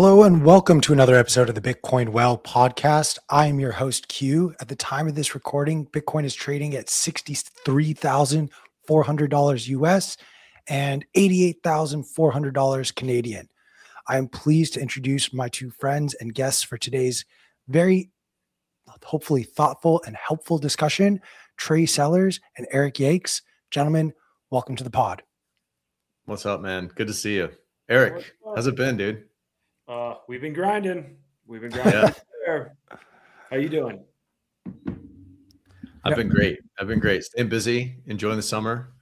Hello and welcome to another episode of the Bitcoin Well podcast. I'm your host, Q. At the time of this recording, Bitcoin is trading at $63,400 US and $88,400 Canadian. I am pleased to introduce my two friends and guests for today's very hopefully thoughtful and helpful discussion, Trey Sellers and Eric Yakes. Gentlemen, welcome to the pod. What's up, man? Good to see you. Eric, how's it been, dude? We've been grinding. Yeah. How you doing? I've been great. Staying busy, enjoying the summer.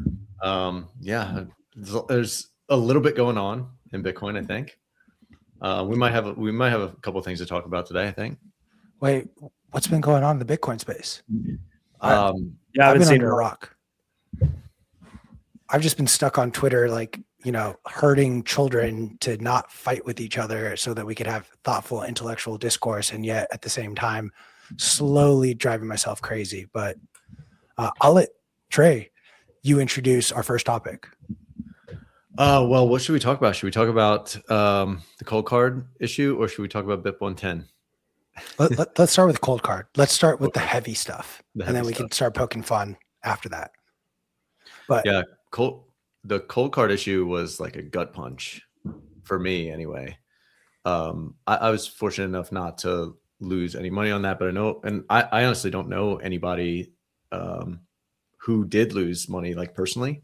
There's a little bit going on in Bitcoin, I think. We might have a couple of things to talk about today, I think. Wait, what's been going on in the Bitcoin space? I've been under a rock. I've just been stuck on Twitter, herding children to not fight with each other so that we could have thoughtful intellectual discourse, and yet at the same time slowly driving myself crazy. But I'll let Trey, you introduce our first topic. Well, what should we talk about? Should we talk about the cold card issue, or should we talk about BIP 110? Let's start with cold card. Let's start with the heavy stuff, and then we can start poking fun after that. But yeah, the cold card issue was like a gut punch for me anyway. I was fortunate enough not to lose any money on that, but I honestly don't know anybody who did lose money, like personally.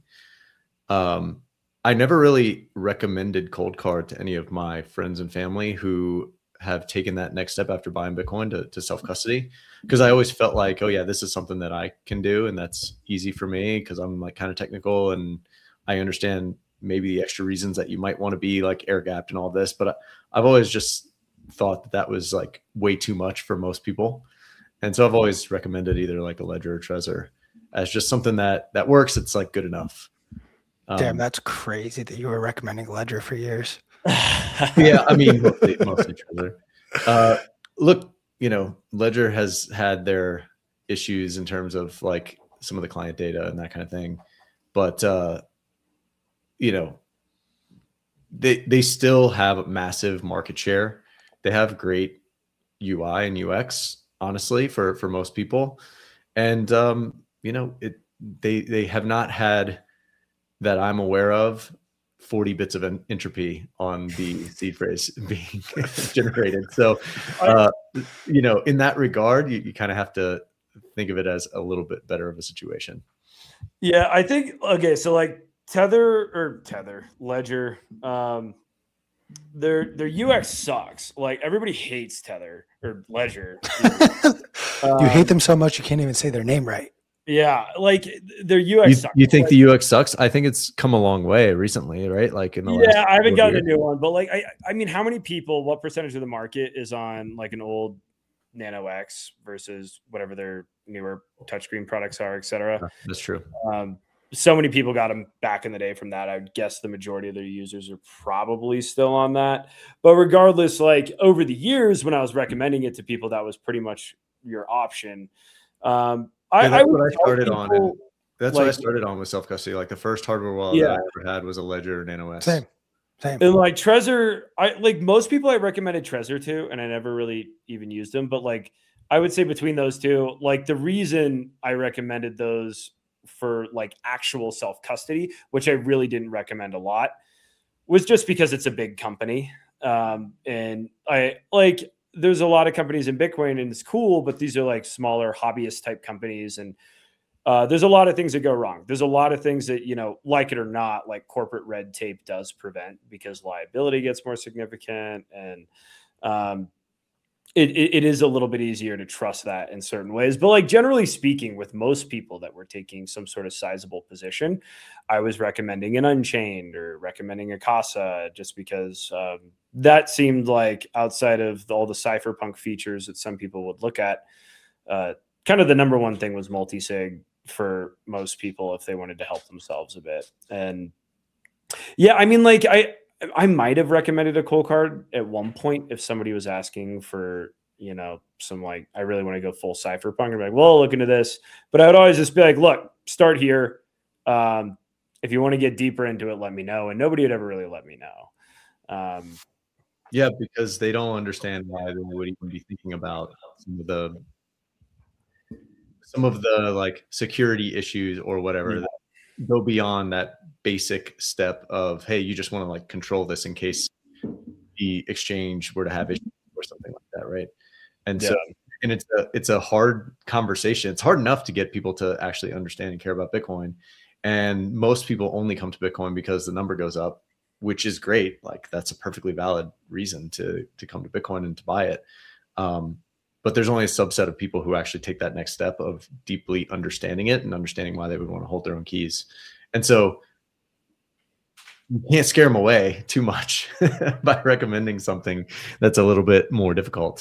I never really recommended cold card to any of my friends and family who have taken that next step after buying Bitcoin to self-custody, because I always felt like, oh yeah, this is something that I can do and that's easy for me because I'm like kind of technical and I understand maybe the extra reasons that you might want to be like air gapped and all this, but I've always just thought that was like way too much for most people. And so I've always recommended either like a Ledger or Trezor as just something that works. It's like good enough. Damn, that's crazy that you were recommending Ledger for years. Yeah, I mean, mostly Trezor. Look, Ledger has had their issues in terms of like some of the client data and that kind of thing, but they still have a massive market share. They have great UI and UX, honestly, for most people, and they have not had, that I'm aware of, 40 bits of entropy on the seed phrase being generated. So, in that regard, you kind of have to think of it as a little bit better of a situation. Yeah, I think, okay, so like Ledger, their UX sucks. Like everybody hates Tether or Ledger. You hate them so much you can't even say their name right. Yeah, like their UX sucks. You think the UX sucks? I think it's come a long way recently, right? Like in the last I haven't gotten a new one, but like I mean, how many people, what percentage of the market is on like an old Nano X versus whatever their newer touchscreen products are, et cetera? That's true. So many people got them back in the day from that. I would guess the majority of their users are probably still on that. But regardless, like over the years when I was recommending it to people, that was pretty much your option. That's what I started on. That's what I started on with self-custody. Like the first hardware wallet that I ever had was a Ledger Nano S. Same. And like Trezor, most people I recommended Trezor to, and I never really even used them. But like I would say between those two, like the reason I recommended those for like actual self-custody, which I really didn't recommend a lot, was just because it's a big company. And I like, there's a lot of companies in Bitcoin and it's cool, but these are like smaller hobbyist type companies. And there's a lot of things that go wrong. There's a lot of things that, like it or not, like corporate red tape does prevent because liability gets more significant. And it is a little bit easier to trust that in certain ways. But like generally speaking, with most people that were taking some sort of sizable position, I was recommending an Unchained or recommending a Casa just because that seemed like, outside of all the cypherpunk features that some people would look at, kind of the number one thing was multi-sig for most people if they wanted to help themselves a bit. And yeah, I mean, like I might have recommended a cold card at one point if somebody was asking for, some like, I really want to go full cypherpunk. I'm like, well, look into this. But I would always just be like, look, start here. If you want to get deeper into it, let me know. And nobody would ever really let me know. Yeah, because they don't understand why they would even be thinking about some of the like security issues or whatever Yeah. that go beyond that basic step of, hey, you just want to like control this in case the exchange were to have issues or something like that, right? And Yeah. so, and it's a hard conversation. It's hard enough to get people to actually understand and care about Bitcoin, and most people only come to Bitcoin because the number goes up, which is great. Like that's a perfectly valid reason to come to Bitcoin and to buy it. But there's only a subset of people who actually take that next step of deeply understanding it and understanding why they would want to hold their own keys. And so you can't scare them away too much by recommending something that's a little bit more difficult.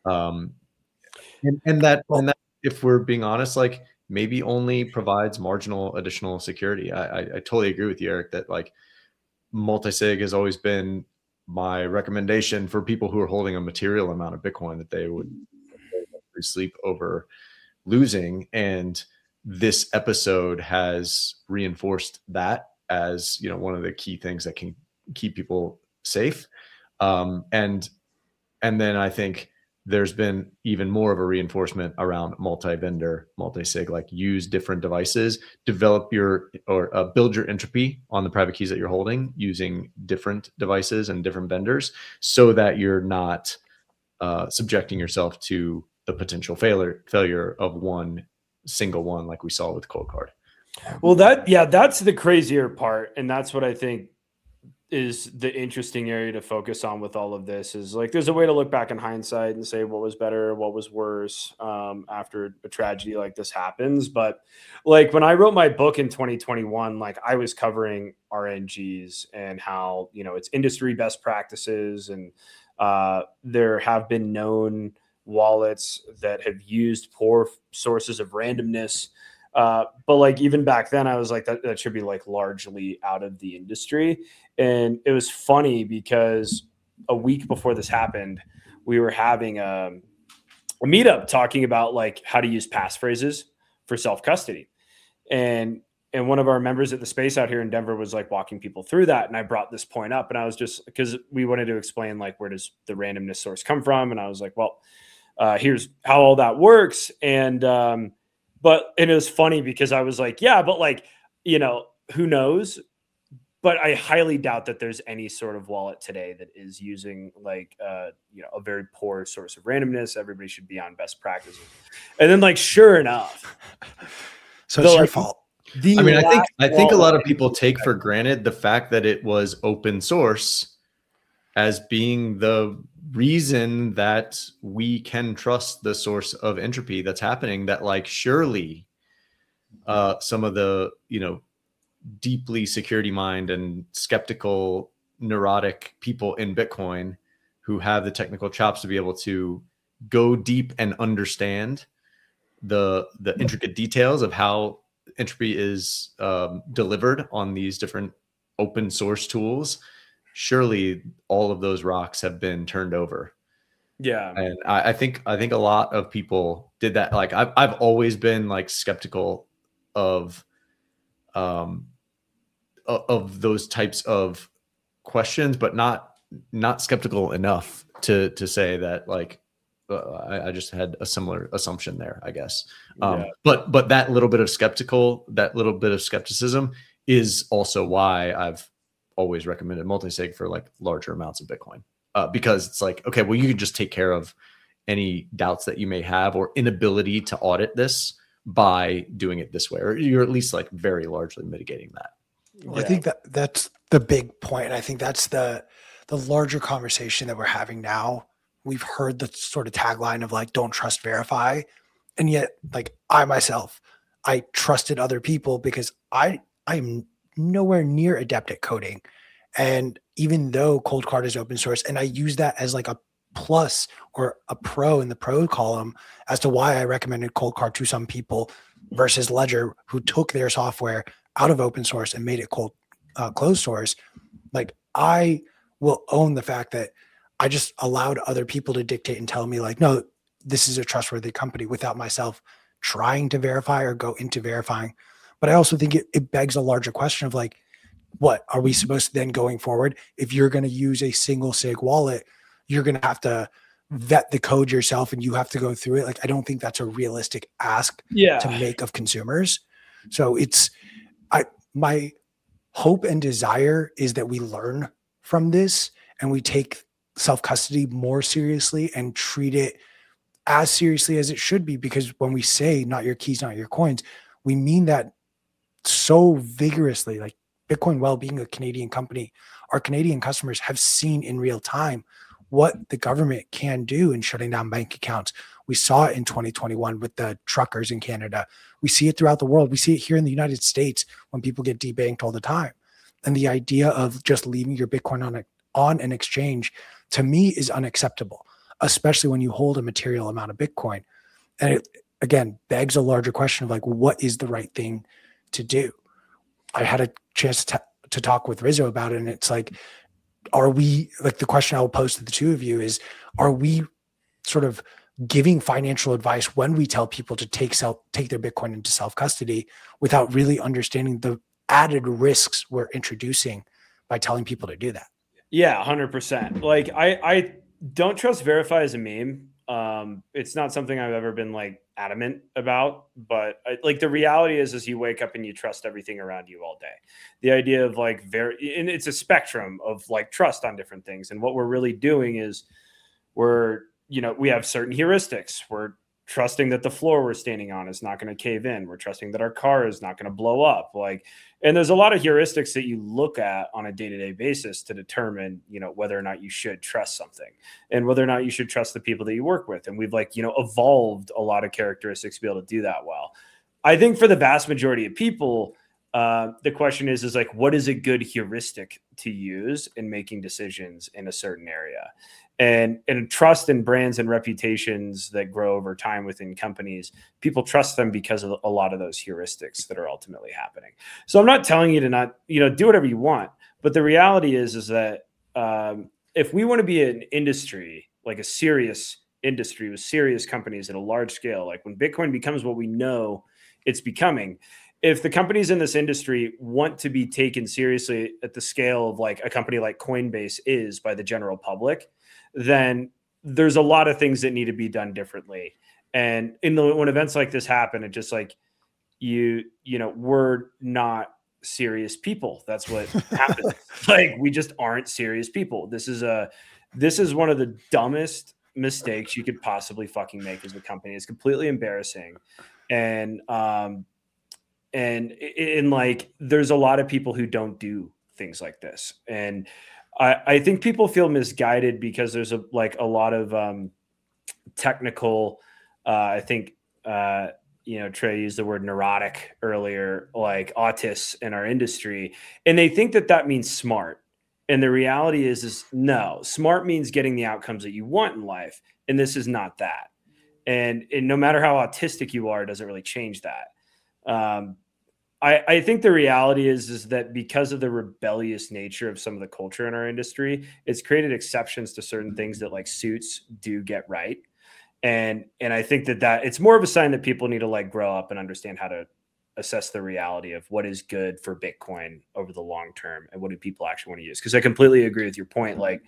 And that if we're being honest, like maybe only provides marginal additional security. I totally agree with you, Eric, that like multi-sig has always been my recommendation for people who are holding a material amount of Bitcoin, that they would sleep over losing. And this episode has reinforced that as, you know, one of the key things that can keep people safe. And then I think there's been even more of a reinforcement around multi-vendor, multi-sig, like use different devices, develop your or build your entropy on the private keys that you're holding using different devices and different vendors, so that you're not subjecting yourself to the potential failure of one single one, like we saw with Coldcard. Well, that's the crazier part, and that's what I think is the interesting area to focus on with all of this. Is like there's a way to look back in hindsight and say what was better, what was worse after a tragedy like this happens. But like when I wrote my book in 2021, like I was covering RNGs and how, you know, it's industry best practices, and there have been known wallets that have used poor sources of randomness. But like even back then I was like that should be like largely out of the industry. And it was funny because a week before this happened, we were having a meetup talking about like how to use passphrases for self-custody. And one of our members at the space out here in Denver was like walking people through that. And I brought this point up, and I was just, because we wanted to explain like where does the randomness source come from. And I was like, well, here's how all that works. And it was funny because I was like, yeah, but like, you know, who knows? But I highly doubt that there's any sort of wallet today that is using like, you know, a very poor source of randomness. Everybody should be on best practices. And then like, sure enough. So it's your fault. I mean, I think a lot of people take for granted the fact that it was open source as being the reason that we can trust the source of entropy that's happening, that like surely some of the, you know, deeply security mind and skeptical neurotic people in Bitcoin who have the technical chops to be able to go deep and understand the intricate details of how entropy is delivered on these different open source tools. Surely all of those rocks have been turned over. Yeah. And I think a lot of people did that. Like I've always been like skeptical of those types of questions, but not skeptical enough to say that like I just had a similar assumption there, I guess. But that little bit of skepticism is also why I've always recommended multi-sig for like larger amounts of Bitcoin, because it's like, okay, well, you can just take care of any doubts that you may have or inability to audit this by doing it this way, or you're at least like very largely mitigating that. Well, I think that's the big point. I think that's the larger conversation that we're having now. We've heard the sort of tagline of like, don't trust, verify. And yet like I myself, I trusted other people because I'm nowhere near adept at coding. And even though Coldcard is open source, and I use that as like a plus or a pro in the pro column as to why I recommended Coldcard to some people versus Ledger, who took their software out of open source and made it closed source. Like I will own the fact that I just allowed other people to dictate and tell me like, no, this is a trustworthy company, without myself trying to verify or go into verifying. But I also think it begs a larger question of like, what are we supposed to then going forward? If you're going to use a single sig wallet, you're going to have to vet the code yourself and you have to go through it. Like, I don't think that's a realistic ask to make of consumers. So my hope and desire is that we learn from this and we take self-custody more seriously and treat it as seriously as it should be. Because when we say not your keys, not your coins, we mean that so vigorously. Like, Bitcoin Well being a Canadian company, our Canadian customers have seen in real time what the government can do in shutting down bank accounts. We saw it in 2021 with the truckers in Canada. We see it throughout the world. We see it here in the United States when people get debanked all the time. And the idea of just leaving your Bitcoin on an exchange, to me, is unacceptable, especially when you hold a material amount of Bitcoin. And it, again, begs a larger question of like, what is the right thing to do? I had a chance to talk with Rizzo about it, and it's like, are we, like, the question I will pose to the two of you is, are we sort of giving financial advice when we tell people to take their Bitcoin into self-custody without really understanding the added risks we're introducing by telling people to do that? Yeah, 100%. Like, I don't trust Verify as a meme. It's not something I've ever been like adamant about, but like, the reality is you wake up and you trust everything around you all day. The idea of like and it's a spectrum of like trust on different things. And what we're really doing is we have certain heuristics. We're trusting that the floor we're standing on is not going to cave in. We're trusting that our car is not going to blow up. And there's a lot of heuristics that you look at on a day-to-day basis to determine, whether or not you should trust something and whether or not you should trust the people that you work with. And we've evolved a lot of characteristics to be able to do that well. I think for the vast majority of people, the question is like, what is a good heuristic to use in making decisions in a certain area? And trust in brands and reputations that grow over time within companies, people trust them because of a lot of those heuristics that are ultimately happening. So I'm not telling you to not, do whatever you want, but the reality is that if we want to be an industry, like a serious industry with serious companies at a large scale, like when Bitcoin becomes what we know it's becoming, if the companies in this industry want to be taken seriously at the scale of like a company like Coinbase is by the general public, then there's a lot of things that need to be done differently. And when events like this happen, it just like, we're not serious people. That's what happens. Like, we just aren't serious people. This is one of the dumbest mistakes you could possibly fucking make as a company. It's completely embarrassing. And like, there's a lot of people who don't do things like this. And I think people feel misguided because there's a lot of technical, I think, Trey used the word neurotic earlier, like autists in our industry. And they think that means smart. And the reality is no, smart means getting the outcomes that you want in life. And this is not that. And no matter how autistic you are, it doesn't really change that. I think the reality is that because of the rebellious nature of some of the culture in our industry, it's created exceptions to certain things that like suits do get right. And I think that it's more of a sign that people need to like grow up and understand how to assess the reality of what is good for Bitcoin over the long term and what do people actually want to use. Because I completely agree with your point. Like,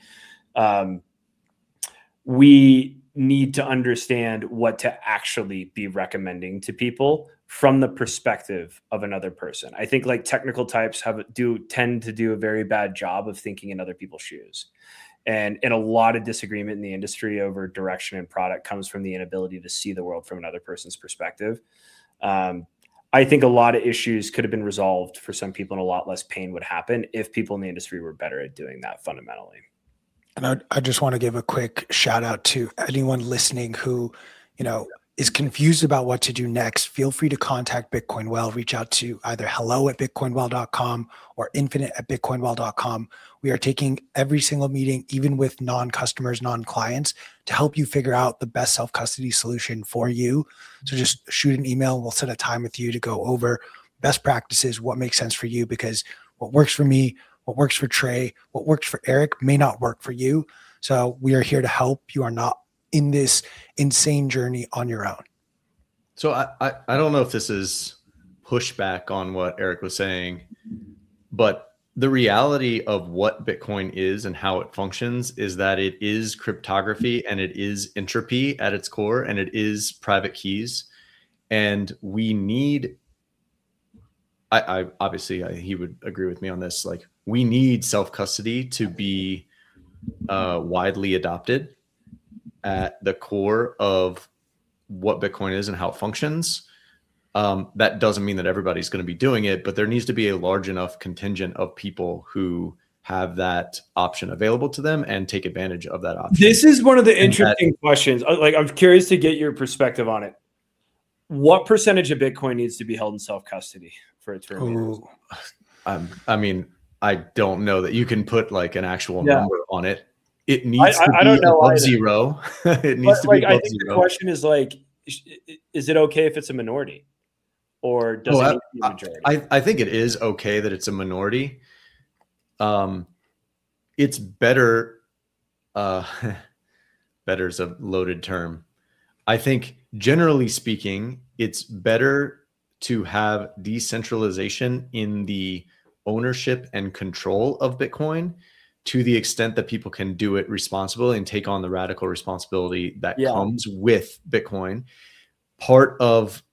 we need to understand what to actually be recommending to people from the perspective of another person. I think like technical types tend to do a very bad job of thinking in other people's shoes. And a lot of disagreement in the industry over direction and product comes from the inability to see the world from another person's perspective. I think a lot of issues could have been resolved for some people and a lot less pain would happen if people in the industry were better at doing that fundamentally. And I just want to give a quick shout out to anyone listening who, is confused about what to do next. Feel free to contact Bitcoin Well. Reach out to either hello@bitcoinwell.com or infinite@bitcoinwell.com. We are taking every single meeting, even with non-customers, non-clients, to help you figure out the best self-custody solution for you. So just shoot an email. We'll set a time with you to go over best practices, what makes sense for you, because what works for me, what works for Trey, what works for Eric may not work for you. So we are here to help. You are not in this insane journey on your own. So I don't know if this is pushback on what Eric was saying, but the reality of what Bitcoin is and how it functions is that it is cryptography and it is entropy at its core and it is private keys. And we need, I obviously he would agree with me on this. Like, we need self-custody to be widely adopted at the core of what Bitcoin is and how it functions. That doesn't mean that everybody's going to be doing it, but there needs to be a large enough contingent of people who have that option available to them and take advantage of that option. This is one of the interesting questions. Like, I'm curious to get your perspective on it. What percentage of Bitcoin needs to be held in self-custody for it to remain? I mean, I don't know that you can put like an actual number on it. It needs to be above zero. It needs to be above I think zero. The question is like, is it okay if it's a minority? Or does it need to be a majority? I think it is okay that it's a minority. It's better. Better is a loaded term. I think generally speaking, it's better to have decentralization in the ownership and control of Bitcoin to the extent that people can do it responsibly and take on the radical responsibility that comes with Bitcoin. Part of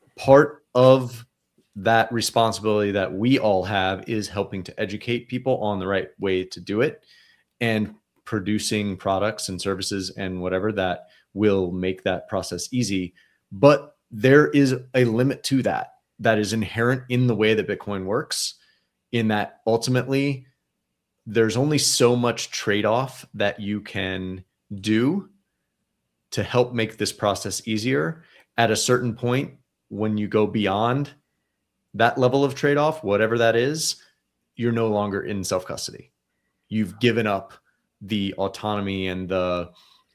that responsibility that we all have is helping to educate people on the right way to do it and producing products and services and whatever that will make that process easy. But there is a limit to that is inherent in the way that Bitcoin works, in that ultimately there's only so much trade-off that you can do to help make this process easier. At a certain point, when you go beyond that level of trade-off, whatever that is, you're no longer in self-custody. You've given up the autonomy and the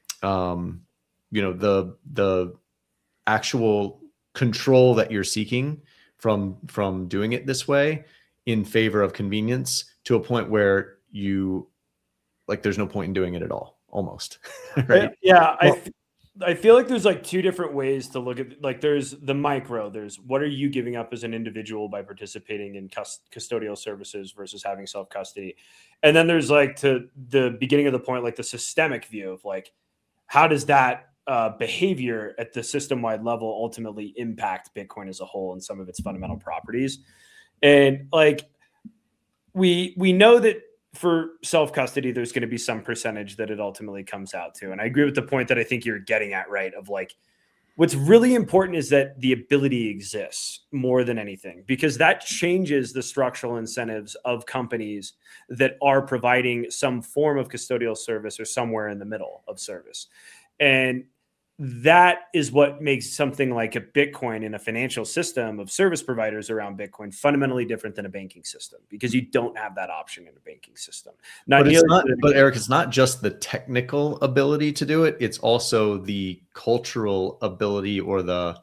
actual control that you're seeking from doing it this way in favor of convenience, to a point where you like there's no point in doing it at all, almost. Right? Yeah. I feel like there's like two different ways to look at, like, there's the micro, there's what are you giving up as an individual by participating in custodial services versus having self-custody. And then there's like, to the beginning of the point, like the systemic view of like, how does that behavior at the system-wide level ultimately impact Bitcoin as a whole and some of its fundamental properties. And like, we know that for self-custody, there's going to be some percentage that it ultimately comes out to. And I agree with the point that I think you're getting at, right? Of like, what's really important is that the ability exists more than anything, because that changes the structural incentives of companies that are providing some form of custodial service or somewhere in the middle of service. And that is what makes something like a Bitcoin in a financial system of service providers around Bitcoin fundamentally different than a banking system, because you don't have that option in a banking system. But Eric, it's not just the technical ability to do it. It's also the cultural ability, or the,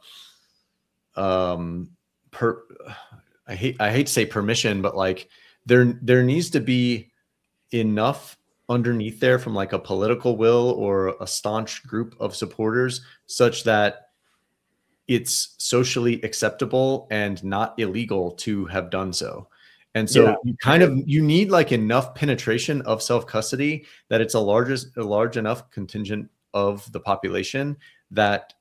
I hate to say permission, but like there needs to be enough underneath there from like a political will or a staunch group of supporters, such that it's socially acceptable and not illegal to have done so. And so you need like enough penetration of self-custody that it's a large enough contingent of the population that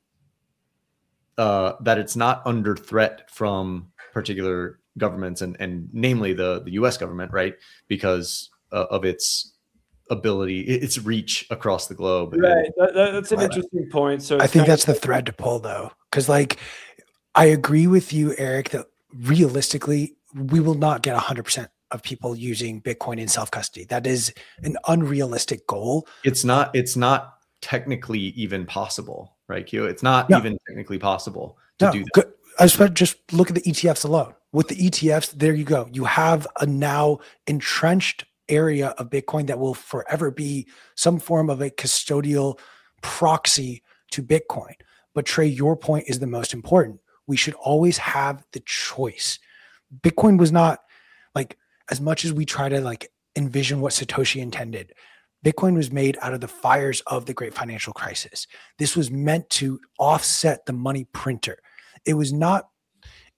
it's not under threat from particular governments, and namely the US government, right? Because of its ability, its reach across the globe. Right. That's an interesting point. So I think that's the thread to pull, though, because like I agree with you, Eric, that realistically we will not get 100% of people using Bitcoin in self-custody. That is an unrealistic goal. It's not technically even possible, right, Q? It's not even technically possible to do that. I just look at the ETFs alone. With the ETFs, there you go. You have a now entrenched area of Bitcoin that will forever be some form of a custodial proxy to Bitcoin. But Trey, your point is the most important. We should always have the choice. Bitcoin was not like, as much as we try to like envision what Satoshi intended, Bitcoin was made out of the fires of the great financial crisis. This was meant to offset the money printer. It was not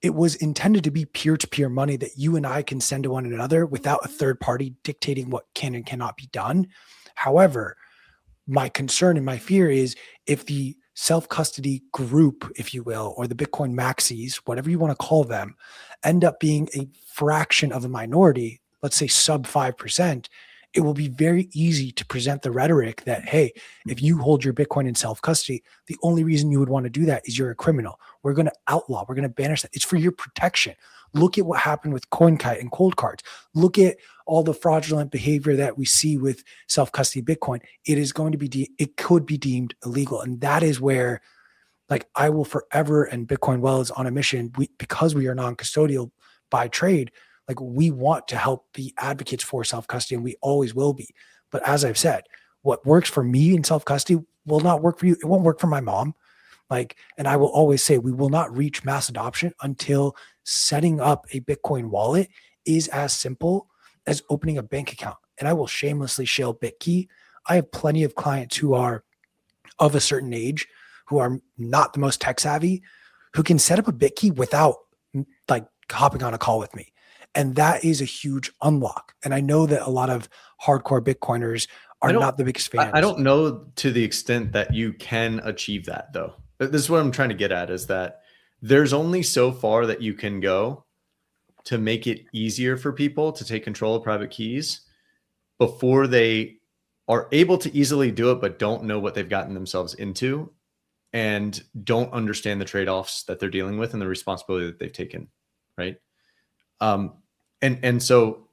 it was intended to be peer-to-peer money that you and I can send to one another without a third party dictating what can and cannot be done. However, my concern and my fear is if the self-custody group, if you will, or the Bitcoin maxis, whatever you want to call them, end up being a fraction of a minority, let's say sub 5%, it will be very easy to present the rhetoric that, hey, if you hold your Bitcoin in self-custody, the only reason you would want to do that is you're a criminal. We're going to outlaw, we're going to banish that. It's for your protection. Look at what happened with CoinKite and cold cards. Look at all the fraudulent behavior that we see with self-custody Bitcoin. It is going to be, it could be deemed illegal. And that is where, like, I will forever, and Bitcoin Well is on a mission, because we are non-custodial by trade, like, we want to help be advocates for self-custody, and we always will be. But as I've said, what works for me in self-custody will not work for you. It won't work for my mom. Like, and I will always say, we will not reach mass adoption until setting up a Bitcoin wallet is as simple as opening a bank account. And I will shamelessly shill BitKey. I have plenty of clients who are of a certain age, who are not the most tech savvy, who can set up a BitKey without like hopping on a call with me. And that is a huge unlock. And I know that a lot of hardcore Bitcoiners are not the biggest fans. I don't know to the extent that you can achieve that, though. This is what I'm trying to get at, is that there's only so far that you can go to make it easier for people to take control of private keys before they are able to easily do it, but don't know what they've gotten themselves into and don't understand the trade-offs that they're dealing with and the responsibility that they've taken, right? And so,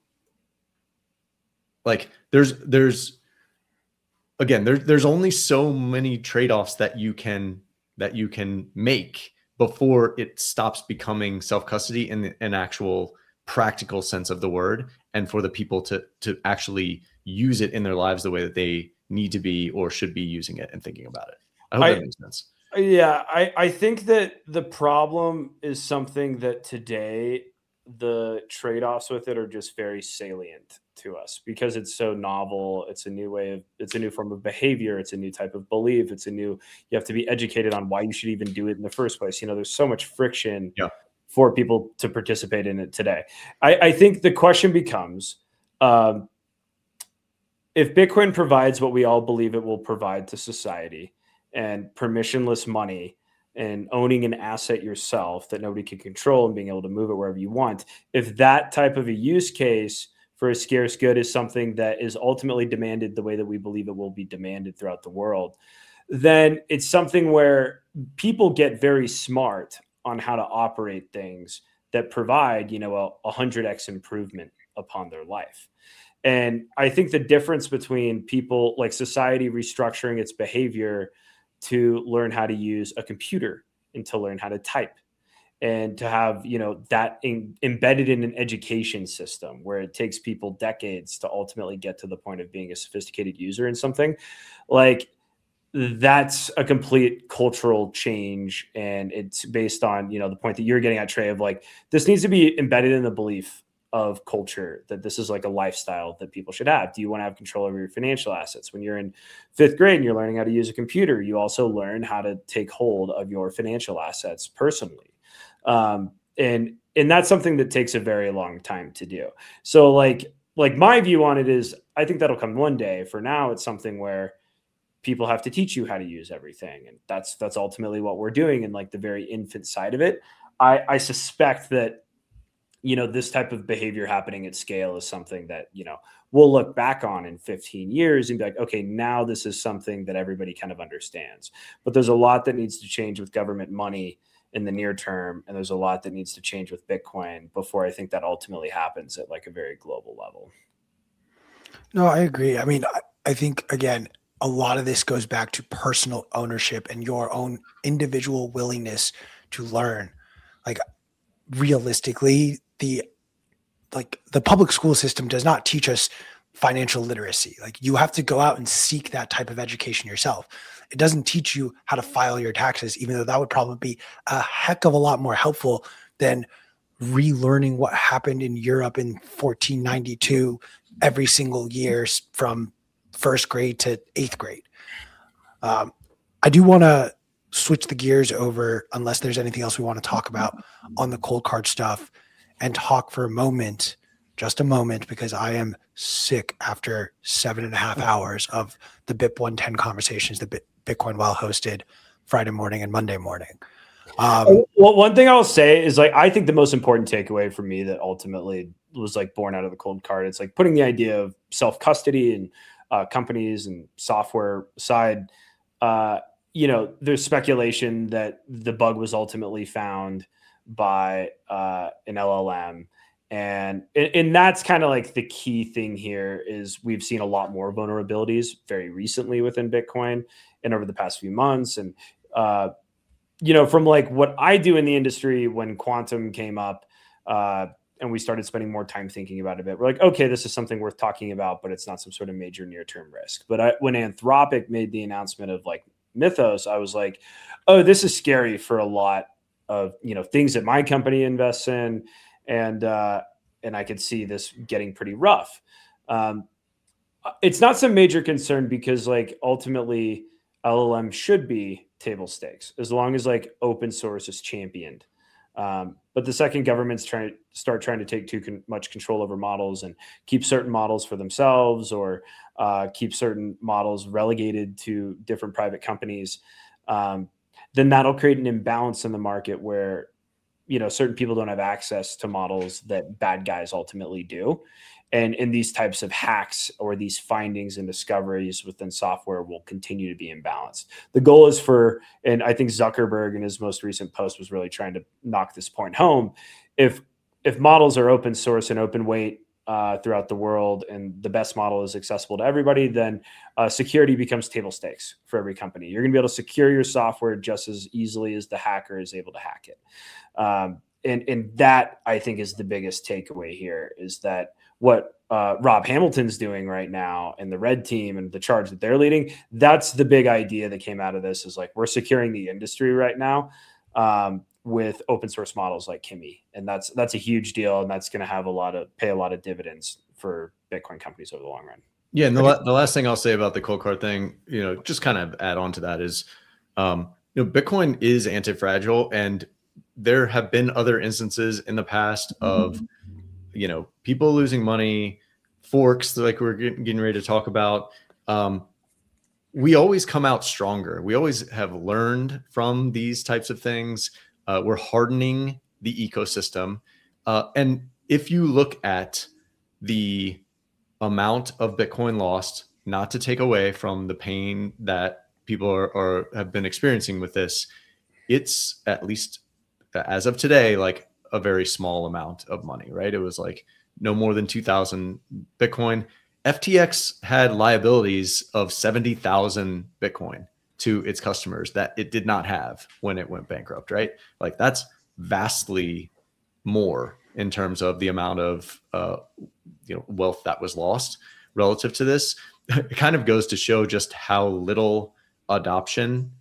like, there's only so many trade-offs that you can make before it stops becoming self-custody in an actual practical sense of the word, and for the people to actually use it in their lives the way that they need to be or should be using it and thinking about it. I hope that makes sense. Yeah, I think that the problem is something that today the trade-offs with it are just very salient to us because it's so novel. It's a new form of behavior. It's a new type of belief. You have to be educated on why you should even do it in the first place. You know, there's so much friction for people to participate in it today. I think the question becomes, if Bitcoin provides what we all believe it will provide to society, and permissionless money and owning an asset yourself that nobody can control and being able to move it wherever you want, if that type of a use case for a scarce good is something that is ultimately demanded the way that we believe it will be demanded throughout the world, then it's something where people get very smart on how to operate things that provide, you know, a 100x improvement upon their life. And I think the difference between people, like society restructuring its behavior to learn how to use a computer and to learn how to type and to have, you know, that embedded in an education system where it takes people decades to ultimately get to the point of being a sophisticated user in something, like, that's a complete cultural change. And it's based on, you know, the point that you're getting at, Trey, of like, this needs to be embedded in the belief of culture that this is like a lifestyle that people should have. Do you want to have control over your financial assets? When you're in 5th grade and you're learning how to use a computer, you also learn how to take hold of your financial assets personally. And that's something that takes a very long time to do. So like my view on it is, I think that'll come one day. For now, it's something where people have to teach you how to use everything. And that's ultimately what we're doing in like the very infant side of it. I suspect that, you know, this type of behavior happening at scale is something that, you know, we'll look back on in 15 years and be like, okay, now this is something that everybody kind of understands. But there's a lot that needs to change with government money in the near term. And there's a lot that needs to change with Bitcoin before I think that ultimately happens at like a very global level. No, I agree. I mean, I think, again, a lot of this goes back to personal ownership and your own individual willingness to learn. Like, realistically, the public school system does not teach us financial literacy. Like, you have to go out and seek that type of education yourself. It doesn't teach you how to file your taxes, even though that would probably be a heck of a lot more helpful than relearning what happened in Europe in 1492 every single year from 1st grade to 8th grade. I do want to switch the gears over, unless there's anything else we want to talk about on the cold card stuff, and talk for a moment, just a moment, because I am sick after 7.5 hours of the BIP 110 conversations that Bitcoin Well hosted Friday morning and Monday morning. Well, one thing I'll say is like, I think the most important takeaway for me that ultimately was like born out of the cold card, it's like putting the idea of self-custody and companies and software aside. There's speculation that the bug was ultimately found by an LLM. And that's kind of like the key thing here is we've seen a lot more vulnerabilities very recently within Bitcoin and over the past few months. And, from like what I do in the industry, when quantum came up and we started spending more time thinking about it a bit, we're like, okay, this is something worth talking about, but it's not some sort of major near-term risk. But when Anthropic made the announcement of like Mythos, I was like, oh, this is scary for a lot of, things that my company invests in. And I could see this getting pretty rough. It's not some major concern because like ultimately LLM should be table stakes as long as like open source is championed. But the second governments trying to take too much control over models and keep certain models for themselves or keep certain models relegated to different private companies, then that'll create an imbalance in the market where certain people don't have access to models that bad guys ultimately do. And in these types of hacks or these findings and discoveries within software will continue to be imbalanced. The goal is and I think Zuckerberg in his most recent post was really trying to knock this point home. If models are open source and open weight throughout the world and the best model is accessible to everybody, then security becomes table stakes for every company. You're going to be able to secure your software just as easily as the hacker is able to hack it. And that I think is the biggest takeaway here is that what Rob Hamilton's doing right now and the red team and the charge that they're leading, that's the big idea that came out of this is like, we're securing the industry right now with open source models like Kimi. And that's a huge deal. And that's going to pay a lot of dividends for Bitcoin companies over the long run. Yeah. And the last thing I'll say about the cold card thing, just kind of add on to that is, Bitcoin is anti-fragile, and there have been other instances in the past of, people losing money, forks, like we're getting ready to talk about. We always come out stronger. We always have learned from these types of things. We're hardening the ecosystem. And if you look at the amount of Bitcoin lost, not to take away from the pain that people have been experiencing with this, it's at least as of today, like a very small amount of money, right? It was like no more than 2,000 Bitcoin. FTX had liabilities of 70,000 Bitcoin to its customers that it did not have when it went bankrupt, right? Like that's vastly more in terms of the amount of wealth that was lost relative to this. It kind of goes to show just how little adoption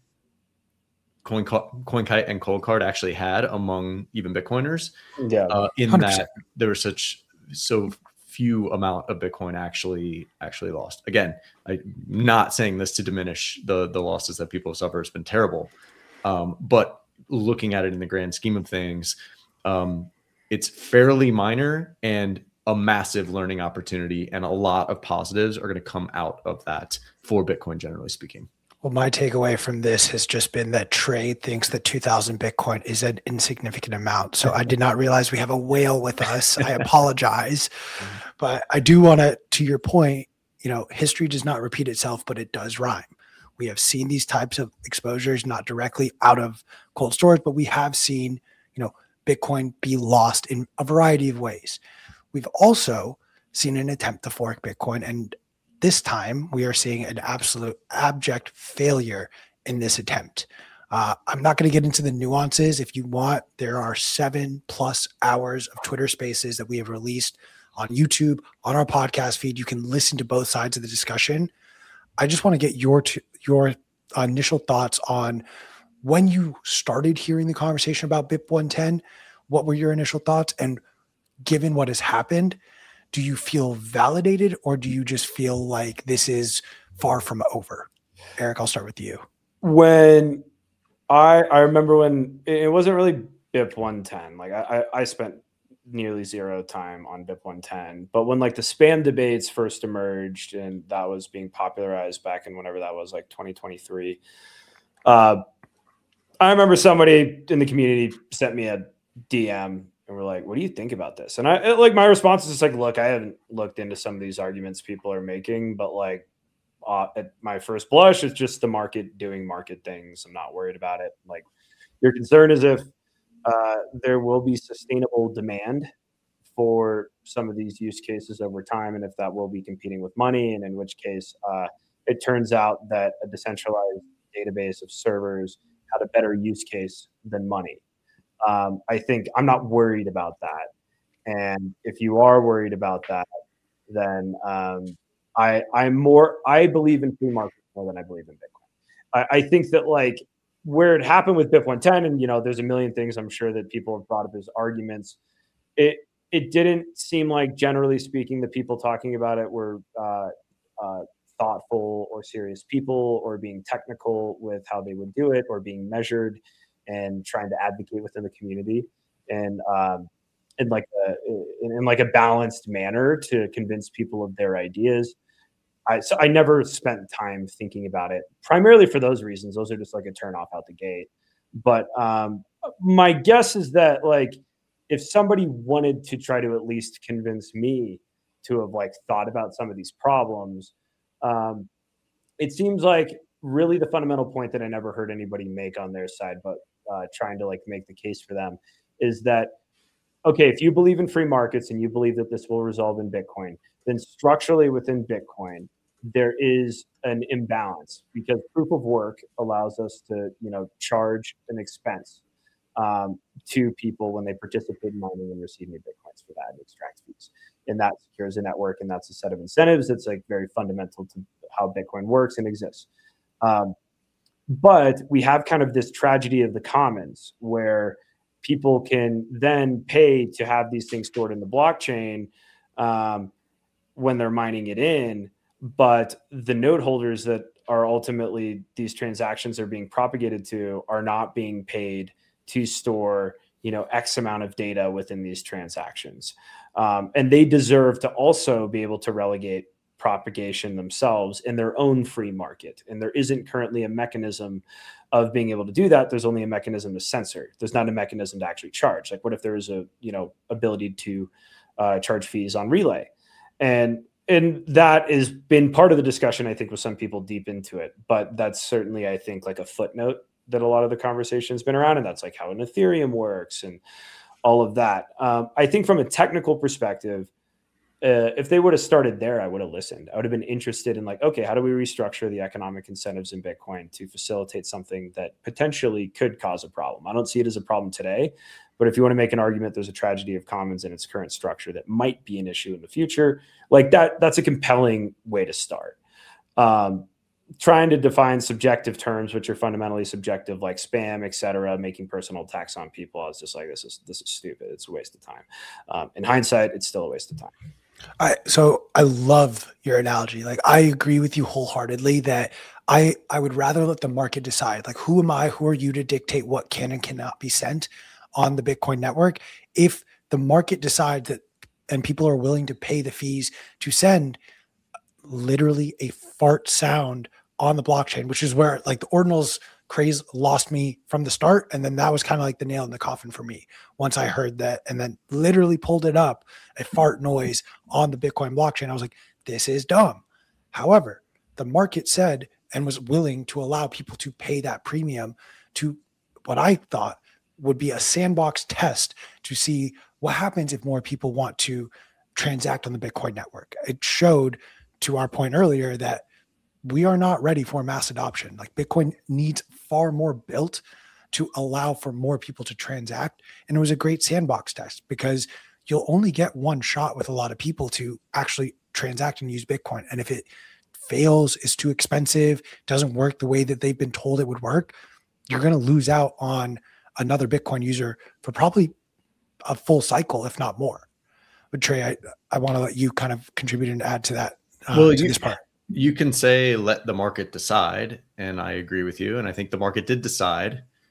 CoinKite and Coldcard actually had among even Bitcoiners. Yeah, in 100%. That there were so few amount of Bitcoin actually lost. Again, I'm not saying this to diminish the losses that people have suffered. It's been terrible, but looking at it in the grand scheme of things, it's fairly minor and a massive learning opportunity, and a lot of positives are going to come out of that for Bitcoin, generally speaking. Well, my takeaway from this has just been that Trey thinks that 2,000 Bitcoin is an insignificant amount. So I did not realize we have a whale with us. I apologize. But I do want to your point, history does not repeat itself, but it does rhyme. We have seen these types of exposures, not directly out of cold storage, but we have seen, Bitcoin be lost in a variety of ways. We've also seen an attempt to fork Bitcoin, and this time we are seeing an absolute abject failure in this attempt. I'm not going to get into the nuances. If you want, there are 7+ hours of Twitter Spaces that we have released on YouTube, on our podcast feed. You can listen to both sides of the discussion. I just want to get your initial thoughts on when you started hearing the conversation about BIP 110. What were your initial thoughts? And given what has happened, do you feel validated, or do you just feel like this is far from over? Eric, I'll start with you. When I remember when it wasn't really BIP 110. Like I spent nearly zero time on BIP 110, but when like the spam debates first emerged and that was being popularized back in whenever that was, like 2023, I remember somebody in the community sent me a DM and were like, "What do you think about this?" And like my response is just like, "Look, I haven't looked into some of these arguments people are making, but like at my first blush, it's just the market doing market things. I'm not worried about it. Like your concern is if there will be sustainable demand for some of these use cases over time, and if that will be competing with money, and in which case it turns out that a decentralized database of servers had a better use case than money. I think I'm not worried about that. And if you are worried about that, then I believe in free markets more than I believe in Bitcoin. I think that like where it happened with BIP 110, and there's a million things I'm sure that people have brought up as arguments. It didn't seem like, generally speaking, the people talking about it were thoughtful or serious people, or being technical with how they would do it, or being measured and trying to advocate within the community, and in like a balanced manner to convince people of their ideas. So I never spent time thinking about it, primarily for those reasons. Those are just like a turn off out the gate. But my guess is that like if somebody wanted to try to at least convince me to have like thought about some of these problems, it seems like really the fundamental point that I never heard anybody make on their side, but trying to like make the case for them, is that, okay, if you believe in free markets and you believe that this will resolve in Bitcoin, then structurally within Bitcoin, there is an imbalance, because proof of work allows us to, charge an expense to people when they participate in mining and receive new Bitcoins for that and extract fees. And that secures a network, and that's a set of incentives that's like very fundamental to how Bitcoin works and exists. But we have kind of this tragedy of the commons, where people can then pay to have these things stored in the blockchain when they're mining it in, but the node holders that are ultimately these transactions are being propagated to are not being paid to store X amount of data within these transactions, and they deserve to also be able to relegate propagation themselves in their own free market. And there isn't currently a mechanism of being able to do that. There's only a mechanism to censor. There's not a mechanism to actually charge. Like, what if there is a ability to charge fees on Relay? And that has been part of the discussion, I think, with some people deep into it. But that's certainly, I think, like a footnote that a lot of the conversation has been around. And that's like how an Ethereum works and all of that. I think from a technical perspective, if they would have started there, I would have listened. I would have been interested in like, okay, how do we restructure the economic incentives in Bitcoin to facilitate something that potentially could cause a problem? I don't see it as a problem today, but if you want to make an argument, there's a tragedy of commons in its current structure that might be an issue in the future, like that's a compelling way to start. Trying to define subjective terms, which are fundamentally subjective, like spam, et cetera, making personal attacks on people, I was just like, this is stupid. It's a waste of time. In hindsight, it's still a waste of time. So I love your analogy. Like, I agree with you wholeheartedly that I would rather let the market decide, like, who am I, who are you to dictate what can and cannot be sent on the Bitcoin network? If the market decides that, and people are willing to pay the fees to send literally a fart sound on the blockchain, which is where like the ordinals craze lost me from the start. And then that was kind of like the nail in the coffin for me. Once I heard that and then literally pulled it up, a fart noise on the Bitcoin blockchain, I was like, this is dumb. However, the market said and was willing to allow people to pay that premium to what I thought would be a sandbox test to see what happens if more people want to transact on the Bitcoin network. It showed, to our point earlier, that we are not ready for mass adoption. Like, Bitcoin needs far more built to allow for more people to transact. And it was a great sandbox test, because you'll only get one shot with a lot of people to actually transact and use Bitcoin. And if it fails, is too expensive, doesn't work the way that they've been told it would work, you're going to lose out on another Bitcoin user for probably a full cycle, if not more. But Trey, I want to let you kind of contribute and add to that. This part. You can say, let the market decide. And I agree with you. And I think the market did decide.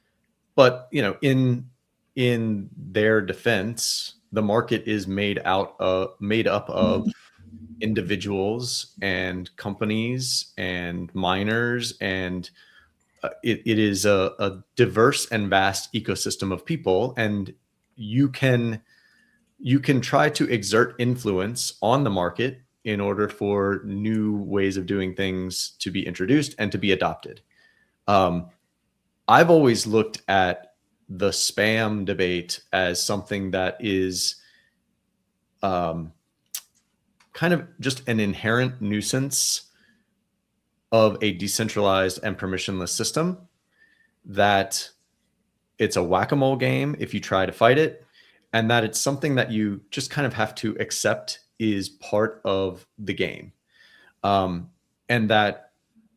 But in their defense, the market is made up of individuals and companies and miners, and it is a diverse and vast ecosystem of people, and you can try to exert influence on the market in order for new ways of doing things to be introduced and to be adopted. I've always looked at the spam debate as something that is kind of just an inherent nuisance of a decentralized and permissionless system, that it's a whack-a-mole game if you try to fight it, and that it's something that you just kind of have to accept is part of the game. And that,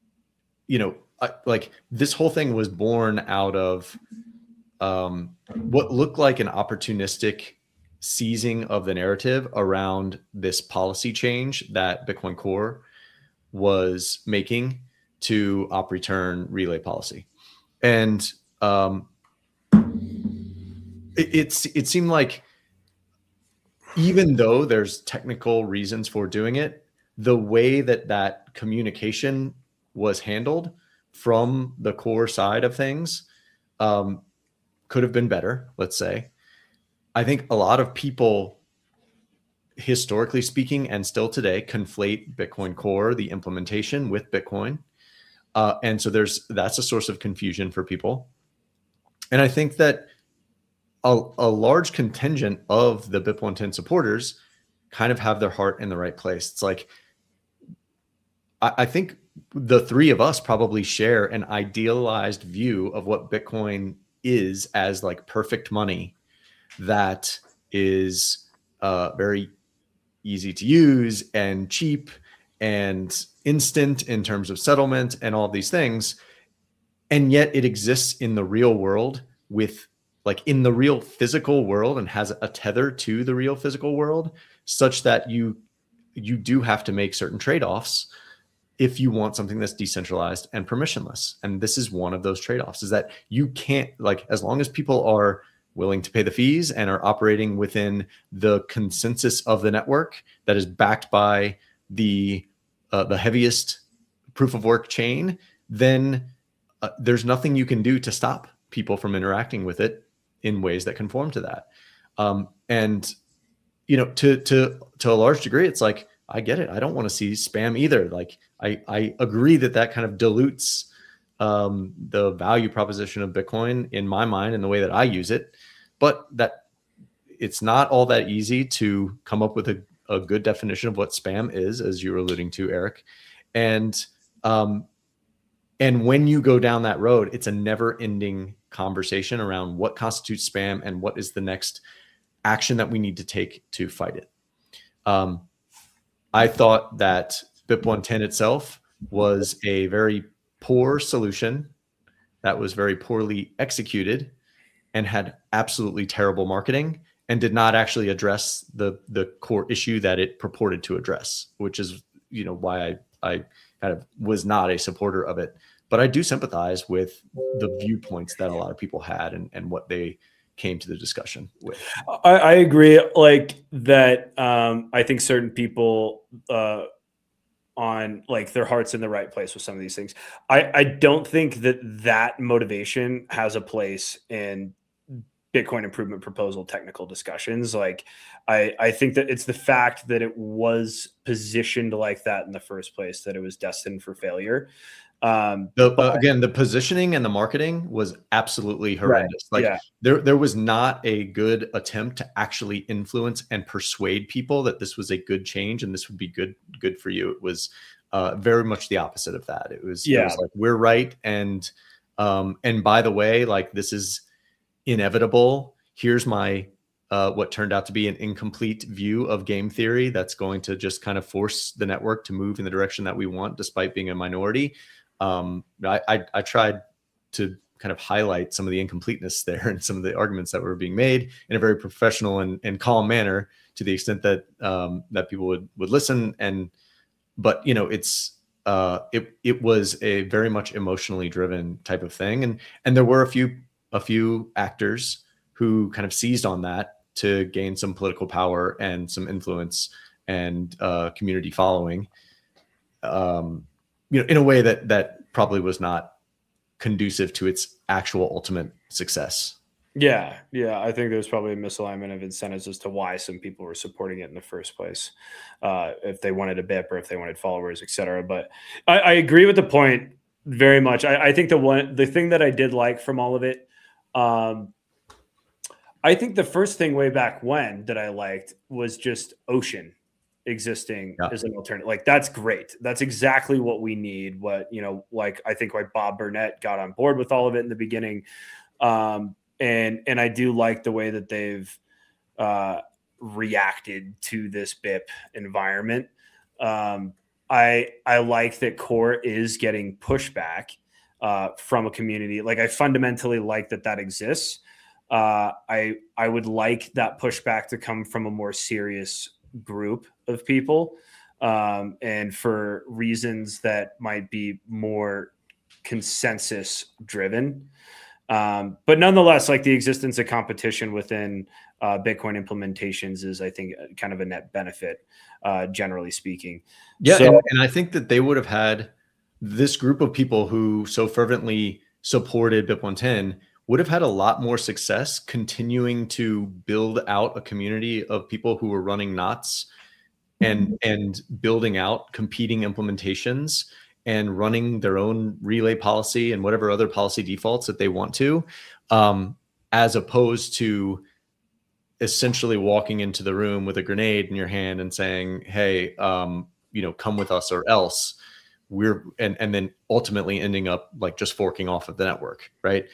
like this whole thing was born out of what looked like an opportunistic seizing of the narrative around this policy change that Bitcoin Core was making to op return relay policy. And it seemed like, even though there's technical reasons for doing it, the way that communication was handled from the core side of things could have been better, let's say. I think a lot of people, historically speaking, and still today, conflate Bitcoin Core, the implementation, with Bitcoin. And so that's a source of confusion for people. And I think that a large contingent of the BIP110 supporters kind of have their heart in the right place. It's like, I think the three of us probably share an idealized view of what Bitcoin is as like perfect money that is very easy to use and cheap and instant in terms of settlement and all of these things. And yet it exists in the real world, with like in the real physical world, and has a tether to the real physical world, such that you do have to make certain trade-offs if you want something that's decentralized and permissionless. And this is one of those trade-offs, is that you can't, like, as long as people are willing to pay the fees and are operating within the consensus of the network that is backed by the heaviest proof of work chain, then there's nothing you can do to stop people from interacting with it in ways that conform to that. And to a large degree, it's like, I get it. I don't want to see spam either. Like, I agree that kind of dilutes the value proposition of Bitcoin in my mind and the way that I use it, but that it's not all that easy to come up with a good definition of what spam is, as you were alluding to, Eric. And when you go down that road, it's a never-ending conversation around what constitutes spam and what is the next action that we need to take to fight it. I thought that BIP110 itself was a very poor solution that was very poorly executed and had absolutely terrible marketing, and did not actually address the core issue that it purported to address, which is, why I kind of was not a supporter of it. But I do sympathize with the viewpoints that a lot of people had and what they came to the discussion with. I agree. Like that. I think certain people on like their heart's in the right place with some of these things. I don't think that motivation has a place in Bitcoin improvement proposal technical discussions. Like I think that it's the fact that it was positioned like that in the first place, that it was destined for failure. Again, the positioning and the marketing was absolutely horrendous. Right, like there was not a good attempt to actually influence and persuade people that this was a good change and this would be good for you. It was very much the opposite of that. It was like, we're right. And by the way, like, this is inevitable. Here's my what turned out to be an incomplete view of game theory that's going to just kind of force the network to move in the direction that we want, despite being a minority. I tried to kind of highlight some of the incompleteness there and some of the arguments that were being made in a very professional and calm manner, to the extent that that people would listen. But it was a very much emotionally driven type of thing, and there were a few a few actors who kind of seized on that to gain some political power and some influence and community following, in a way that probably was not conducive to its actual ultimate success. Yeah. I think there's probably a misalignment of incentives as to why some people were supporting it in the first place, if they wanted a BIP or if they wanted followers, etc. But I agree with the point very much. I think the thing that I did like from all of it, I think the first thing way back when that I liked was just Ocean existing as an alternative. Like, that's great. That's exactly what we need. What, I think why Bob Burnett got on board with all of it in the beginning. And I do like the way that they've reacted to this BIP environment. I like that Core is getting pushback from a community. Like, I fundamentally like that exists. I would like that pushback to come from a more serious group of people, and for reasons that might be more consensus driven. But nonetheless, like, the existence of competition within Bitcoin implementations is, I think, kind of a net benefit, generally speaking. Yeah, and I think that they would have had this group of people who so fervently supported BIP 110 would have had a lot more success continuing to build out a community of people who were running knots and building out competing implementations and running their own relay policy and whatever other policy defaults that they want to, as opposed to essentially walking into the room with a grenade in your hand and saying, hey, come with us or else and then ultimately ending up like just forking off of the network, right?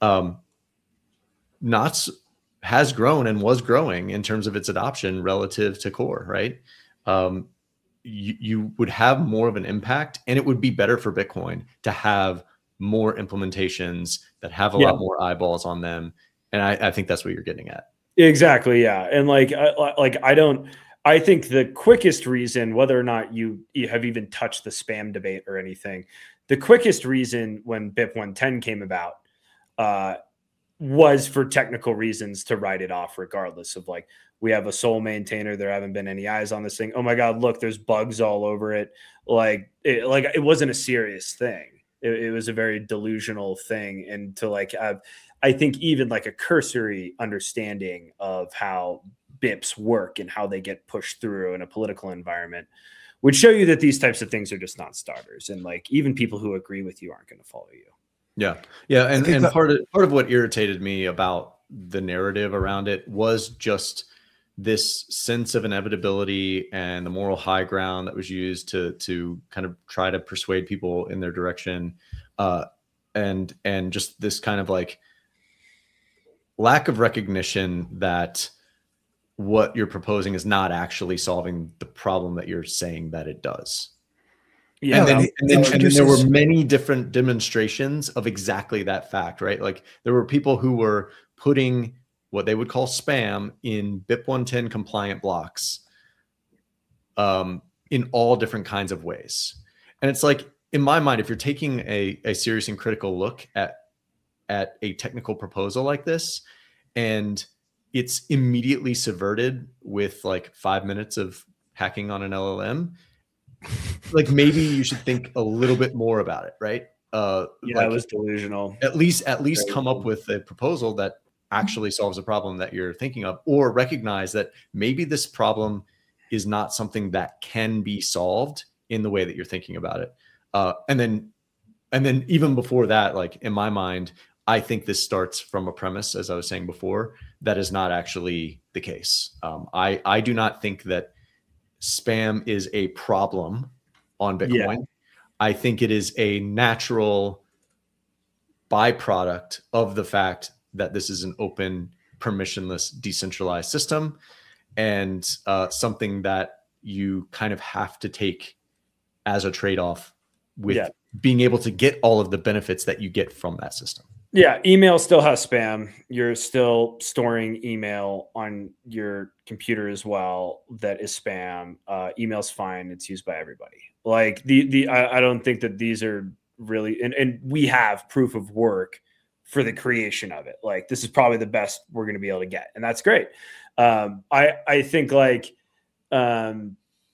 Knots has grown and was growing in terms of its adoption relative to Core, right? You would have more of an impact, and it would be better for Bitcoin to have more implementations that have a lot more eyeballs on them. And I think that's what you're getting at. Exactly. Yeah. And I think the quickest reason, whether or not you have even touched the spam debate or anything, the quickest reason when BIP 110 came about was for technical reasons to write it off, regardless of, like, we have a sole maintainer. There haven't been any eyes on this thing. Oh my God, look, there's bugs all over it. It wasn't a serious thing. It was a very delusional thing. And to I think even like a cursory understanding of how BIPs work and how they get pushed through in a political environment would show you that these types of things are just non-starters. And like, even people who agree with you aren't going to follow you. Yeah. And part of what irritated me about the narrative around it was just this sense of inevitability and the moral high ground that was used to kind of try to persuade people in their direction, and just this kind of like lack of recognition that what you're proposing is not actually solving the problem that you're saying that it does. Yeah, and then there were many different demonstrations of exactly that fact, right? Like, there were people who were putting what they would call spam in BIP 110 compliant blocks, in all different kinds of ways. And it's like, in my mind, if you're taking a serious and critical look at a technical proposal like this, and it's immediately subverted with like 5 minutes of hacking on an LLM, like, maybe you should think a little bit more about it, right? It was delusional. At least come up with a proposal that actually solves a problem that you're thinking of, or recognize that maybe this problem is not something that can be solved in the way that you're thinking about it. And then even before that, like, in my mind, I think this starts from a premise, as I was saying before, that is not actually the case. I do not think that spam is a problem on Bitcoin. Yeah. I think it is a natural byproduct of the fact that this is an open, permissionless, decentralized system, and something that you kind of have to take as a trade-off with being able to get all of the benefits that you get from that system. Yeah, email still has spam. You're still storing email on your computer as well. That is spam. Email's fine. It's used by everybody. Like, I don't think that these are really, and we have proof of work for the creation of it. Like, this is probably the best we're going to be able to get. And that's great. I think like, well,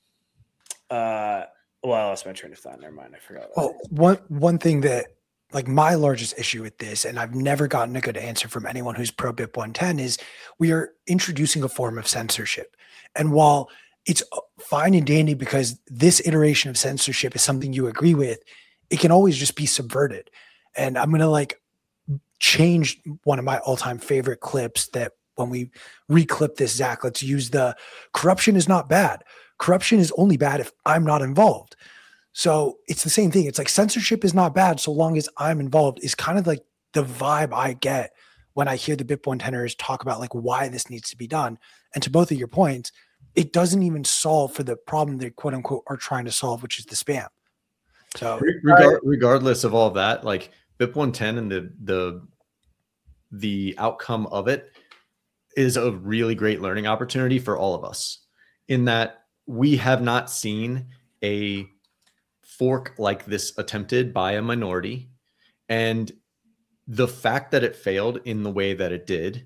I lost my train of thought. Never mind. I forgot. Well, one thing that, like, my largest issue with this, and I've never gotten a good answer from anyone who's pro BIP 110, is we are introducing a form of censorship. And while it's fine and dandy because this iteration of censorship is something you agree with, it can always just be subverted. And I'm going to like change one of my all-time favorite clips that when we reclip this, Zach, let's use the corruption is not bad. Corruption is only bad if I'm not involved. So it's the same thing. It's like censorship is not bad so long as I'm involved is kind of like the vibe I get when I hear the BIP 110ers talk about like why this needs to be done. And to both of your points, it doesn't even solve for the problem they quote unquote are trying to solve, which is the spam. So regardless of all of that, like BIP 110 and the outcome of it is a really great learning opportunity for all of us in that we have not seen a fork like this attempted by a minority. And the fact that it failed in the way that it did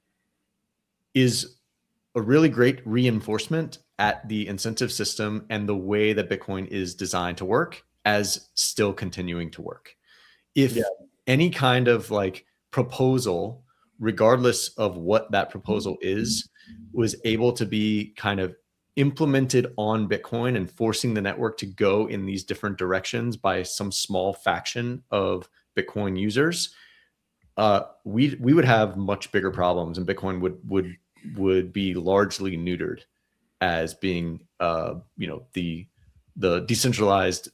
is a really great reinforcement at the incentive system and the way that Bitcoin is designed to work as still continuing to work. If any kind of like proposal, regardless of what that proposal is, was able to be kind of implemented on Bitcoin and forcing the network to go in these different directions by some small faction of Bitcoin users, we would have much bigger problems, and Bitcoin would be largely neutered as being the decentralized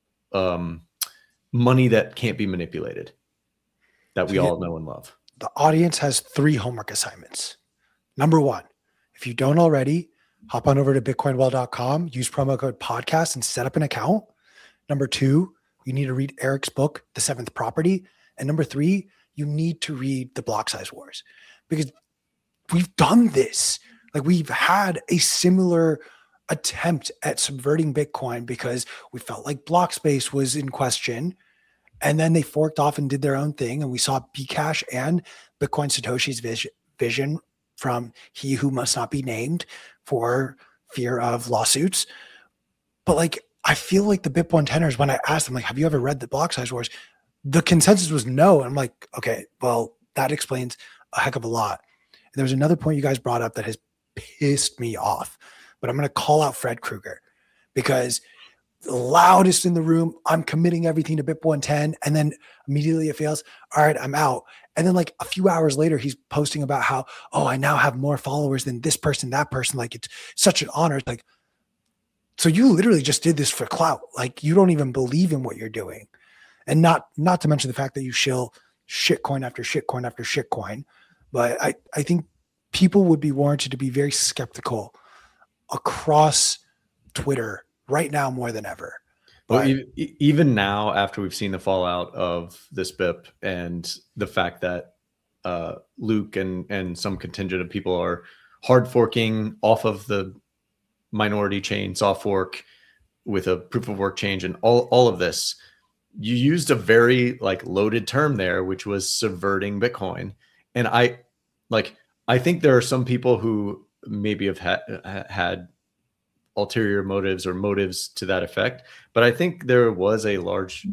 money that can't be manipulated, that we all know and love. The audience has 3 homework assignments. Number 1, if you don't already, hop on over to bitcoinwell.com, use promo code podcast and set up an account. Number 2, you need to read Eric's book, The Seventh Property. And number 3, you need to read The Block Size Wars, because we've done this. Like, we've had a similar attempt at subverting Bitcoin because we felt like block space was in question. And then they forked off and did their own thing. And we saw Bcash and Bitcoin Satoshi's vision from he who must not be named for fear of lawsuits. But like, I feel like the BIP 110ers, when I asked them, like, have you ever read The Block Size Wars? The consensus was no. And I'm like, okay, well, that explains a heck of a lot. And there was another point you guys brought up that has pissed me off, but I'm going to call out Fred Krueger because the loudest in the room, I'm committing everything to BIP 110. And then immediately it fails. All right, I'm out. And then like a few hours later, he's posting about how, oh, I now have more followers than this person, that person. Like, it's such an honor. It's like, so you literally just did this for clout. Like, you don't even believe in what you're doing. And not to mention the fact that you shill shitcoin after shitcoin after shitcoin. But I think people would be warranted to be very skeptical across Twitter right now more than ever. Well, even now, after we've seen the fallout of this BIP and the fact that Luke and some contingent of people are hard forking off of the minority chain soft fork with a proof of work change and all of this, you used a very like loaded term there, which was subverting Bitcoin. And I think there are some people who maybe have had ulterior motives or motives to that effect. But I think there was a large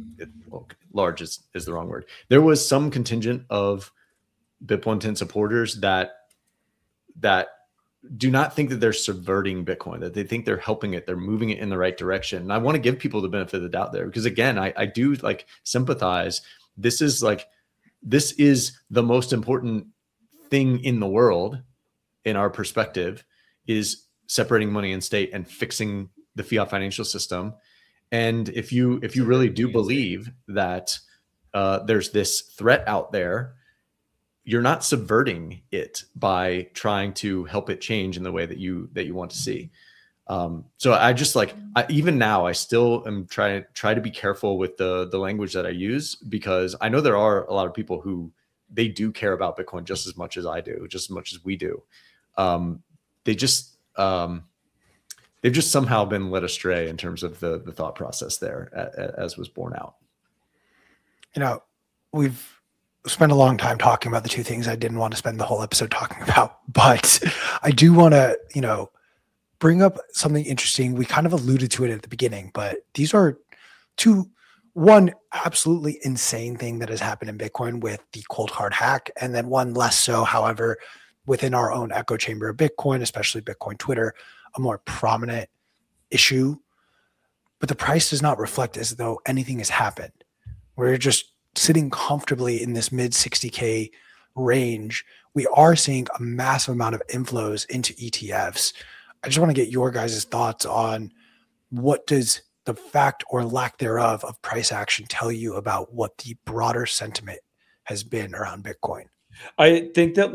is the wrong word. There was some contingent of BIP 110 supporters that do not think that they're subverting Bitcoin, that they think they're helping it. They're moving it in the right direction. And I want to give people the benefit of the doubt there, because again, I do like sympathize. This is the most important thing in the world in our perspective, is separating money and state and fixing the fiat financial system. And if you really do believe that there's this threat out there, you're not subverting it by trying to help it change in the way that you want to see. So I just even now I still am try to be careful with the language that I use, because I know there are a lot of people who they do care about Bitcoin just as much as I do, just as much as we do. They've just somehow been led astray in terms of the thought process there as was borne out. You know, we've spent a long time talking about the two things I didn't want to spend the whole episode talking about, but I do want to, bring up something interesting. We kind of alluded to it at the beginning, but these are one absolutely insane thing that has happened in Bitcoin with the cold hard hack, and then one less so, however, within our own echo chamber of Bitcoin, especially Bitcoin Twitter, a more prominent issue. But the price does not reflect as though anything has happened. We're just sitting comfortably in this mid 60K range. We are seeing a massive amount of inflows into ETFs. I just want to get your guys' thoughts on what does the fact or lack thereof of price action tell you about what the broader sentiment has been around Bitcoin? I think that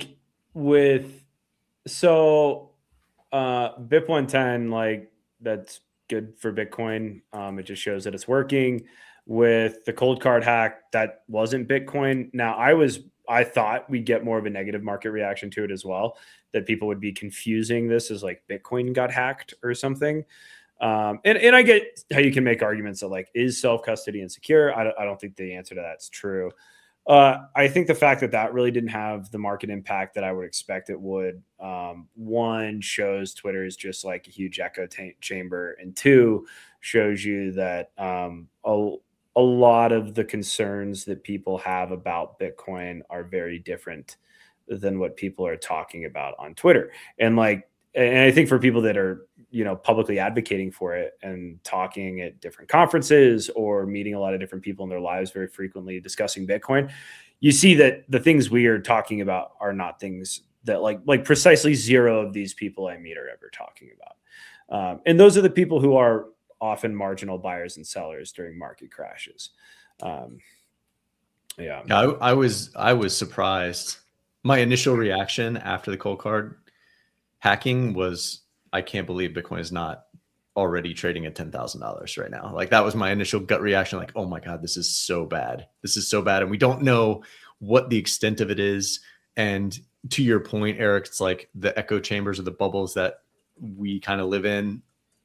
BIP 110, that's good for Bitcoin. It just shows that it's working. With the cold card hack, that wasn't Bitcoin. Now, I thought we'd get more of a negative market reaction to it as well, that people would be confusing this as like Bitcoin got hacked or something. And I get how you can make arguments that is self-custody insecure? I don't think the answer to that's true. I think the fact that really didn't have the market impact that I would expect it would, one, shows Twitter is just like a huge echo chamber, and two, shows you that a lot of the concerns that people have about Bitcoin are very different than what people are talking about on Twitter. And I think for people that are, publicly advocating for it and talking at different conferences or meeting a lot of different people in their lives very frequently discussing Bitcoin, you see that the things we are talking about are not things that like precisely zero of these people I meet are ever talking about. And those are the people who are often marginal buyers and sellers during market crashes. Yeah, I was surprised. My initial reaction after the cold card hacking was, I can't believe Bitcoin is not already trading at $10,000 right now. That was my initial gut reaction. Oh my God, this is so bad. This is so bad. And we don't know what the extent of it is. And to your point, Eric, it's like the echo chambers or the bubbles that we kind of live in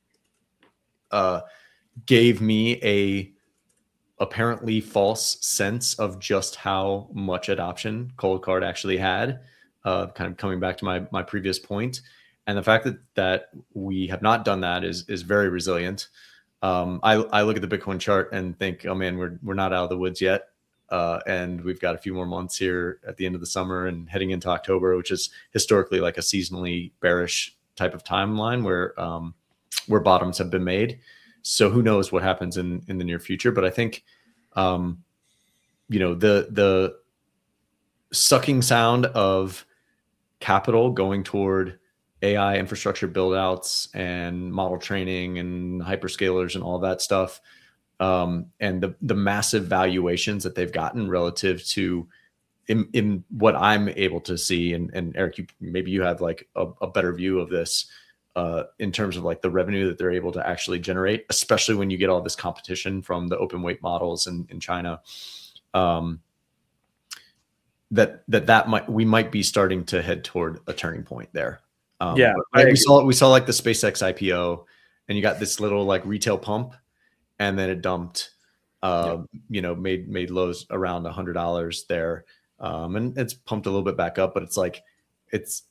gave me a apparently false sense of just how much adoption cold card actually had, kind of coming back to my previous point. And the fact that we have not done that is very resilient. I look at the Bitcoin chart and think, oh man, we're not out of the woods yet. And we've got a few more months here at the end of the summer and heading into October, which is historically like a seasonally bearish type of timeline where bottoms have been made. So who knows what happens in the near future. But I think, the sucking sound of capital going toward AI infrastructure build-outs and model training and hyperscalers and all that stuff, and the massive valuations that they've gotten relative to in what I'm able to see, and Eric, maybe you have a better view of this in terms of the revenue that they're able to actually generate, especially when you get all this competition from the open weight models in China. We might be starting to head toward a turning point there. We saw the SpaceX IPO, and you got this little retail pump, and then it dumped, made lows around $100 there. And it's pumped a little bit back up, but it's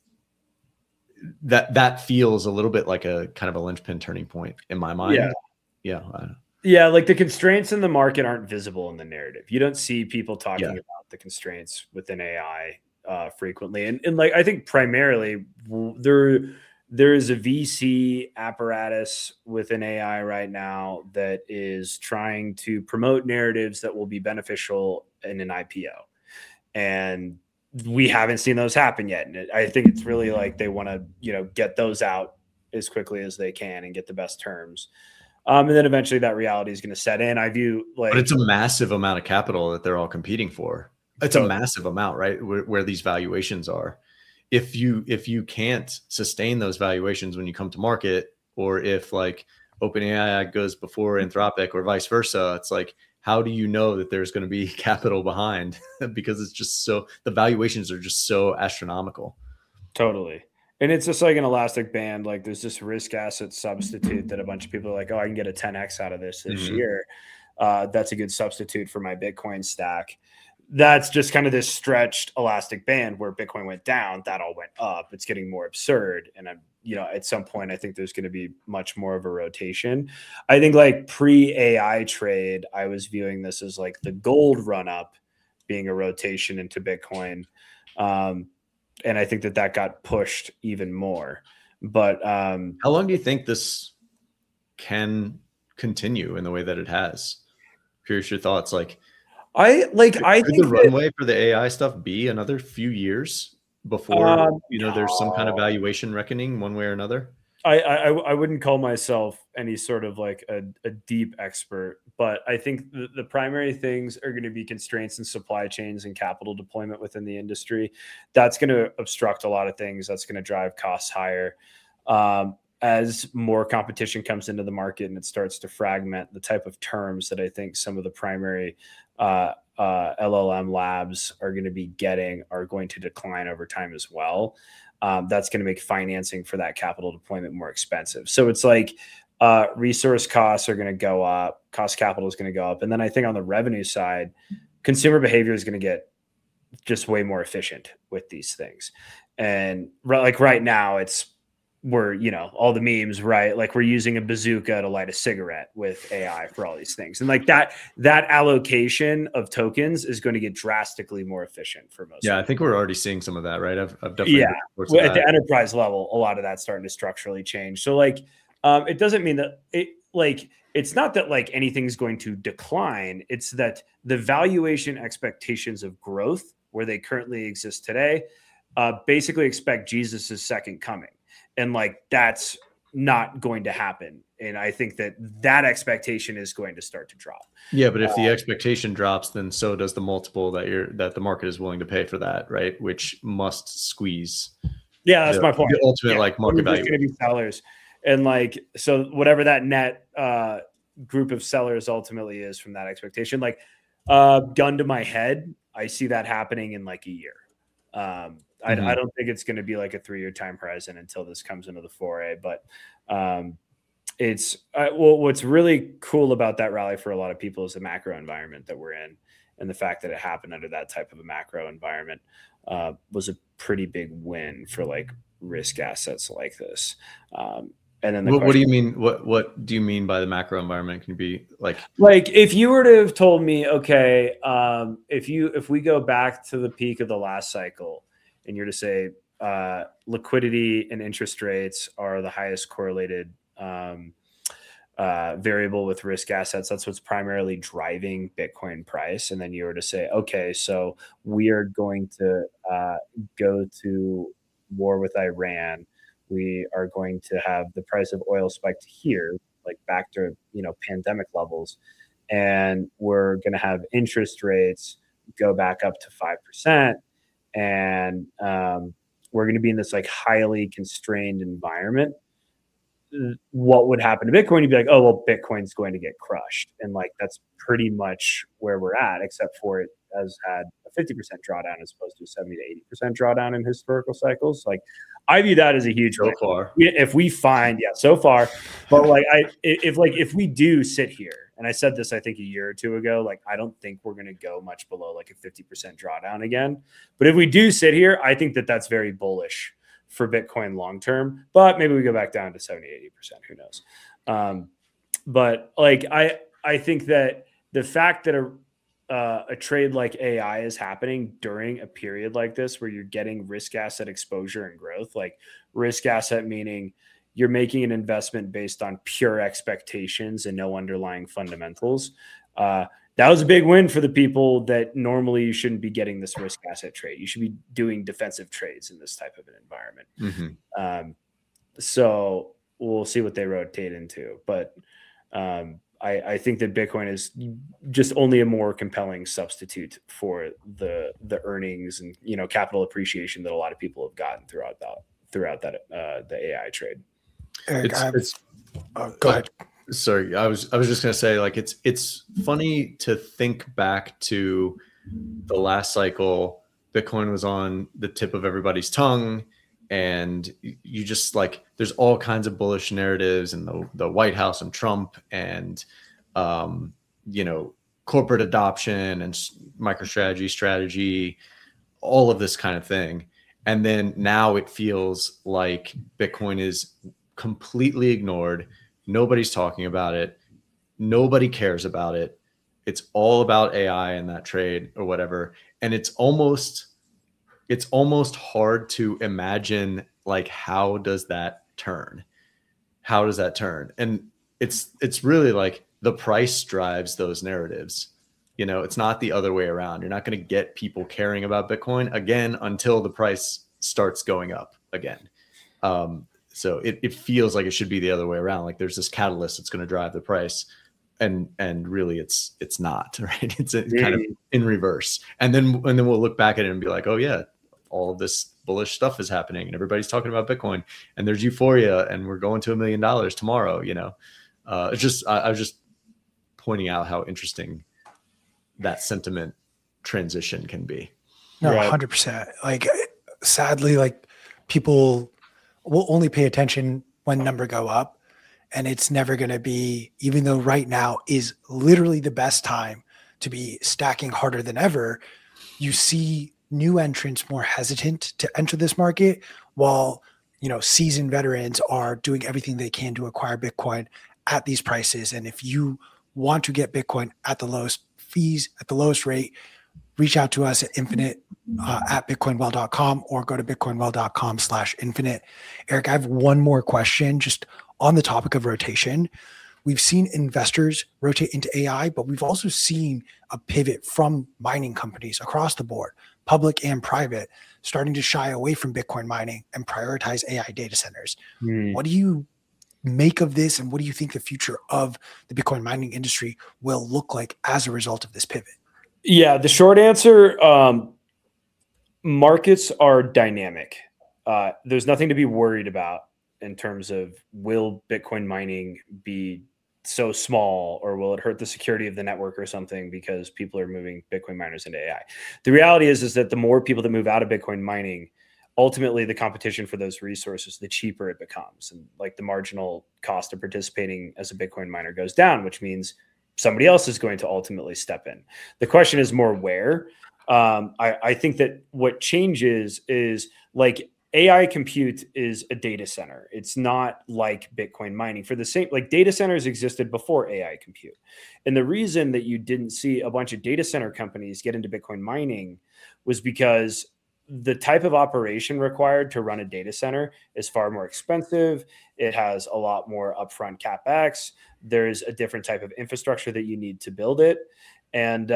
that feels a little bit like a kind of a linchpin turning point in my mind. Yeah. The constraints in the market aren't visible in the narrative. You don't see people talking about the constraints within AI frequently. And I think primarily there is a VC apparatus within AI right now that is trying to promote narratives that will be beneficial in an IPO. And we haven't seen those happen yet. And I think it's really they want to, get those out as quickly as they can and get the best terms. And then eventually that reality is going to set in. I view but it's a massive amount of capital that they're all competing for. It's a massive amount, right? Where these valuations are. If you can't sustain those valuations when you come to market, or if OpenAI goes before Anthropic or vice versa, it's how do you know that there's going to be capital behind? Because it's just the valuations are just so astronomical. Totally. And it's just like an elastic band. There's this risk asset substitute that a bunch of people are I can get a 10x out of this year. That's a good substitute for my Bitcoin stack. that's just kind of this stretched elastic band where Bitcoin went down, that all went up. It's getting more absurd. And I'm, at some point, I think there's going to be much more of a rotation. I think like pre-AI trade, I was viewing this as like the gold run up being a rotation into Bitcoin. And I think that got pushed even more. But how long do you think this can continue in the way that it has? Curious your thoughts. Like, I think the runway for the AI stuff be another few years before there's some kind of valuation reckoning one way or another? I wouldn't call myself any sort of like a deep expert, but I think the primary things are going to be constraints in supply chains and capital deployment within the industry. That's going to obstruct a lot of things. That's going to drive costs higher. As more competition comes into the market and it starts to fragment, the type of terms that I think some of the primary LLM labs are going to be getting are going to decline over time as well. That's going to make financing for that capital deployment more expensive. So it's like resource costs are going to go up, cost capital is going to go up. And then I think on the revenue side, consumer behavior is going to get just way more efficient with these things. And like right now we're all the memes, right? Like we're using a bazooka to light a cigarette with AI for all these things. And like that allocation of tokens is going to get drastically more efficient for most. Yeah. I think we're already seeing some of that, right? I've definitely, at the enterprise level, a lot of that's starting to structurally change. So like, it doesn't mean that it's not that like anything's going to decline. It's that the valuation expectations of growth where they currently exist today, basically expect Jesus's second coming. And like, that's not going to happen. And I think that expectation is going to start to drop. Yeah. But if the expectation drops, then so does the multiple that the market is willing to pay for that. Right. Which must squeeze. Yeah. That's my point. The ultimate like market value. Going to be sellers. And like, so whatever that net group of sellers ultimately is from that expectation, like gun to my head, I see that happening in like a year. I don't think it's going to be like a 3-year time horizon until this comes into the foray, but what's really cool about that rally for a lot of people is the macro environment that we're in, and the fact that it happened under that type of a macro environment was a pretty big win for like risk assets like this. And then what do you mean? What do you mean by the macro environment? Can you be like if you were to have told me, okay, if we go back to the peak of the last cycle, and you're to say liquidity and interest rates are the highest correlated variable with risk assets, that's what's primarily driving Bitcoin price. And then you were to say, okay, so we are going to go to war with Iran. We are going to have the price of oil spike to here, like back to pandemic levels, and we're going to have interest rates go back up to 5%, and we're going to be in this like highly constrained environment. What would happen to Bitcoin? You'd be like, oh well, Bitcoin's going to get crushed, and like that's pretty much where we're at, except for it has had a 50% drawdown as opposed to a 70 to 80% drawdown in historical cycles. Like I view that as a huge so far. If we find, so far, but like if we do sit here, and I said this I think a year or two ago, like I don't think we're going to go much below like a 50% drawdown again. But if we do sit here, I think that's very bullish for Bitcoin long term. But maybe we go back down to 70, 80%. Who knows? But like I think that the fact that a trade like AI is happening during a period like this where you're getting risk asset exposure and growth, like risk asset meaning you're making an investment based on pure expectations and no underlying fundamentals. That was a big win for the people that normally you shouldn't be getting this risk asset trade. You should be doing defensive trades in this type of an environment. So we'll see what they rotate into, but I think that Bitcoin is just only a more compelling substitute for the earnings and capital appreciation that a lot of people have gotten throughout the AI trade. Eric, go ahead. Sorry, I was just gonna say, like, it's funny to think back to the last cycle. Bitcoin was on the tip of everybody's tongue, and you just like there's all kinds of bullish narratives, and the White House and Trump and corporate adoption and MicroStrategy strategy, all of this kind of thing. And then now it feels like Bitcoin is completely ignored. Nobody's talking about it. Nobody cares about it. It's all about AI and that trade or whatever. And it's almost hard to imagine, like, how does that turn? How does that turn? And it's really like the price drives those narratives. You know, it's not the other way around. You're not going to get people caring about Bitcoin again until the price starts going up again. So it feels like it should be the other way around. Like there's this catalyst that's going to drive the price, and really it's not, right? It's kind of in reverse. And then we'll look back at it and be like, oh yeah, all of this bullish stuff is happening and everybody's talking about Bitcoin and there's euphoria and we're going to $1 million tomorrow. You know, I was just pointing out how interesting that sentiment transition can be. No, 100%. Like, sadly, like, people will only pay attention when number go up, and it's never going to be, even though right now is literally the best time to be stacking harder than ever, you see new entrants more hesitant to enter this market, while, you know, seasoned veterans are doing everything they can to acquire Bitcoin at these prices. And if you want to get Bitcoin at the lowest fees, at the lowest rate, reach out to us at Infinite at bitcoinwell.com or go to bitcoinwell.com/infinite. Eric, I have one more question just on the topic of rotation. We've seen investors rotate into AI, but we've also seen a pivot from mining companies across the board, public and private, starting to shy away from Bitcoin mining and prioritize AI data centers. What do you make of this, and what do you think the future of the Bitcoin mining industry will look like as a result of this pivot? Yeah, the short answer, markets are dynamic. There's nothing to be worried about in terms of, will Bitcoin mining be so small, or will it hurt the security of the network or something because people are moving Bitcoin miners into AI? The reality is that the more people that move out of Bitcoin mining, ultimately the competition for those resources, the cheaper it becomes. And like the marginal cost of participating as a Bitcoin miner goes down, which means somebody else is going to ultimately step in. The question is more where. I think that what changes is, like, AI compute is a data center. It's not like Bitcoin mining. For the same, like, data centers existed before AI compute. And the reason that you didn't see a bunch of data center companies get into Bitcoin mining was because the type of operation required to run a data center is far more expensive. It has a lot more upfront CapEx. There's a different type of infrastructure that you need to build it. And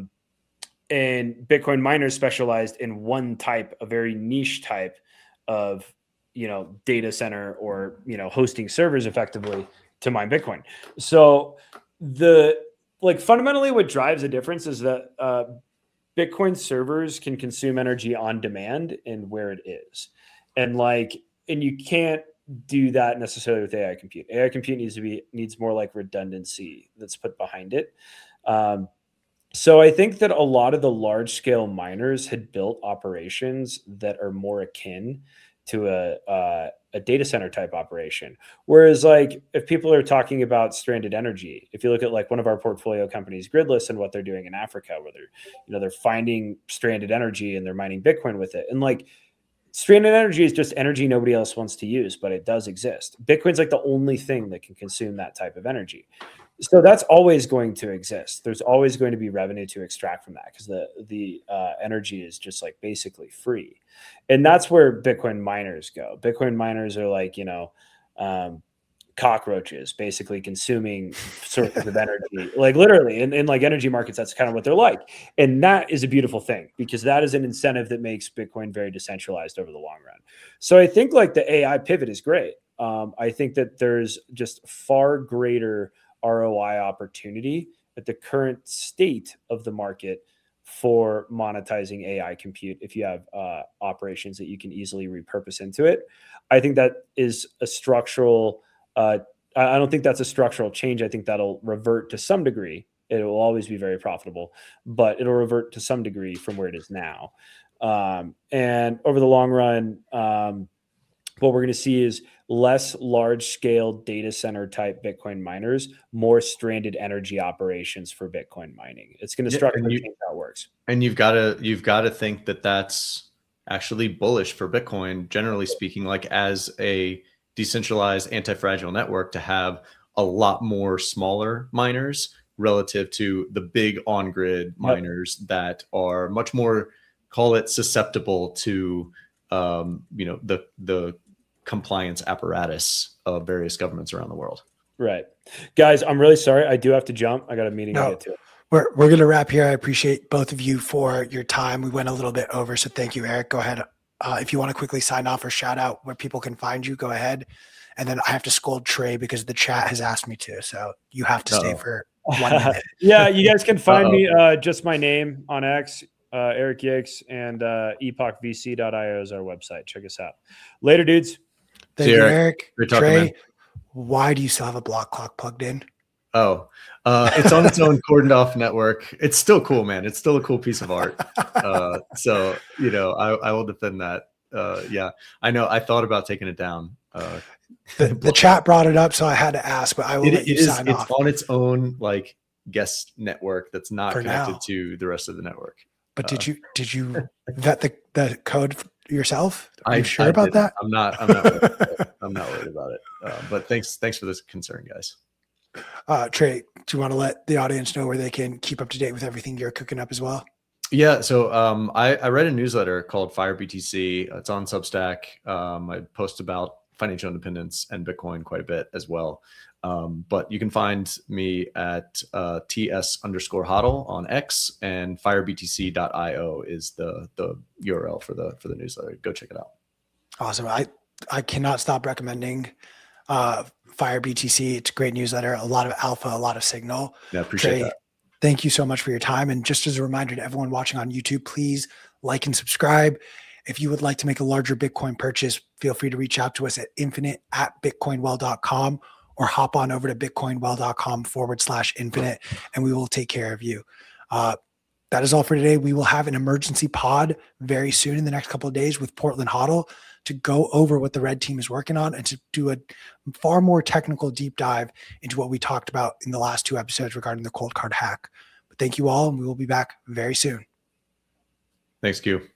Bitcoin miners specialized in one type, a very niche type of, you know, data center, or, you know, hosting servers effectively to mine Bitcoin. So fundamentally what drives the difference is that Bitcoin servers can consume energy on demand and where it is. And you can't do that necessarily with AI compute. AI compute needs more like redundancy that's put behind it. So I think that a lot of the large scale miners had built operations that are more akin to a data center type operation. Whereas, like, if people are talking about stranded energy, if you look at like one of our portfolio companies, Gridless, and what they're doing in Africa, where they're finding stranded energy and they're mining Bitcoin with it. And like, stranded energy is just energy nobody else wants to use, but it does exist. Bitcoin's like the only thing that can consume that type of energy. So that's always going to exist. There's always going to be revenue to extract from that, because the energy is just like basically free. And that's where Bitcoin miners go. Bitcoin miners are like, cockroaches basically consuming sources of energy, like literally in like energy markets. That's kind of what they're like. And that is a beautiful thing, because that is an incentive that makes Bitcoin very decentralized over the long run. So I think like the AI pivot is great. I think that there's just far greater ROI opportunity at the current state of the market for monetizing AI compute if you have operations that you can easily repurpose into it. I think that is a structural I don't think that's a structural change. I think that'll revert to some degree. It will always be very profitable, but it'll revert to some degree from where it is now. And over the long run, what we're going to see is less large scale data center type Bitcoin miners, more stranded energy operations for Bitcoin mining. It's going to structurally change how it works. And you've got to think that that's actually bullish for Bitcoin, generally speaking, like as a decentralized anti-fragile network, to have a lot more smaller miners relative to the big on-grid miners that are much more, call it, susceptible to the compliance apparatus of various governments around the world. Right. Guys, I'm really sorry. I do have to jump. I got a meeting to get to. We're going to wrap here. I appreciate both of you for your time. We went a little bit over, so thank you, Eric. Go ahead. If you want to quickly sign off or shout out where people can find you, go ahead. And then I have to scold Trey because the chat has asked me to. So you have to stay for 1 minute. Yeah, you guys can find me just my name on X, Eric Yakes, and epochvc.io is our website. Check us out. Later, dudes. Thank you, Eric. Trey, why do you still have a block clock plugged in? Oh, it's on its own cordoned off network. It's still cool, man. It's still a cool piece of art. So, I will defend that. Yeah, I know. I thought about taking it down. The chat brought it up, so I had to ask, but I will let you sign off. It's on its own, like, guest network that's not connected to the rest of the network. But did you vet the code yourself? Are you sure I about didn't. that? I'm not worried about it. But thanks for this concern, guys. Trey, do you want to let the audience know where they can keep up to date with everything you're cooking up as well? Yeah. So I read a newsletter called Fire BTC. It's on Substack. I post about financial independence and Bitcoin quite a bit as well. But you can find me at TS_HODL on X, and firebtc.io is the URL for the newsletter. Go check it out. Awesome. I cannot stop recommending Fire BTC. It's a great newsletter, a lot of alpha, a lot of signal. Yeah, appreciate that. Thank you so much for your time. And just as a reminder to everyone watching on YouTube, please like and subscribe. If you would like to make a larger Bitcoin purchase, feel free to reach out to us at infinite@bitcoinwell.com or hop on over to bitcoinwell.com/infinite, and we will take care of you. That is all for today. We will have an emergency pod very soon in the next couple of days with Portland HODL to go over what the red team is working on and to do a far more technical deep dive into what we talked about in the last 2 episodes regarding the cold card hack. But thank you all, and we will be back very soon. Thanks, Q.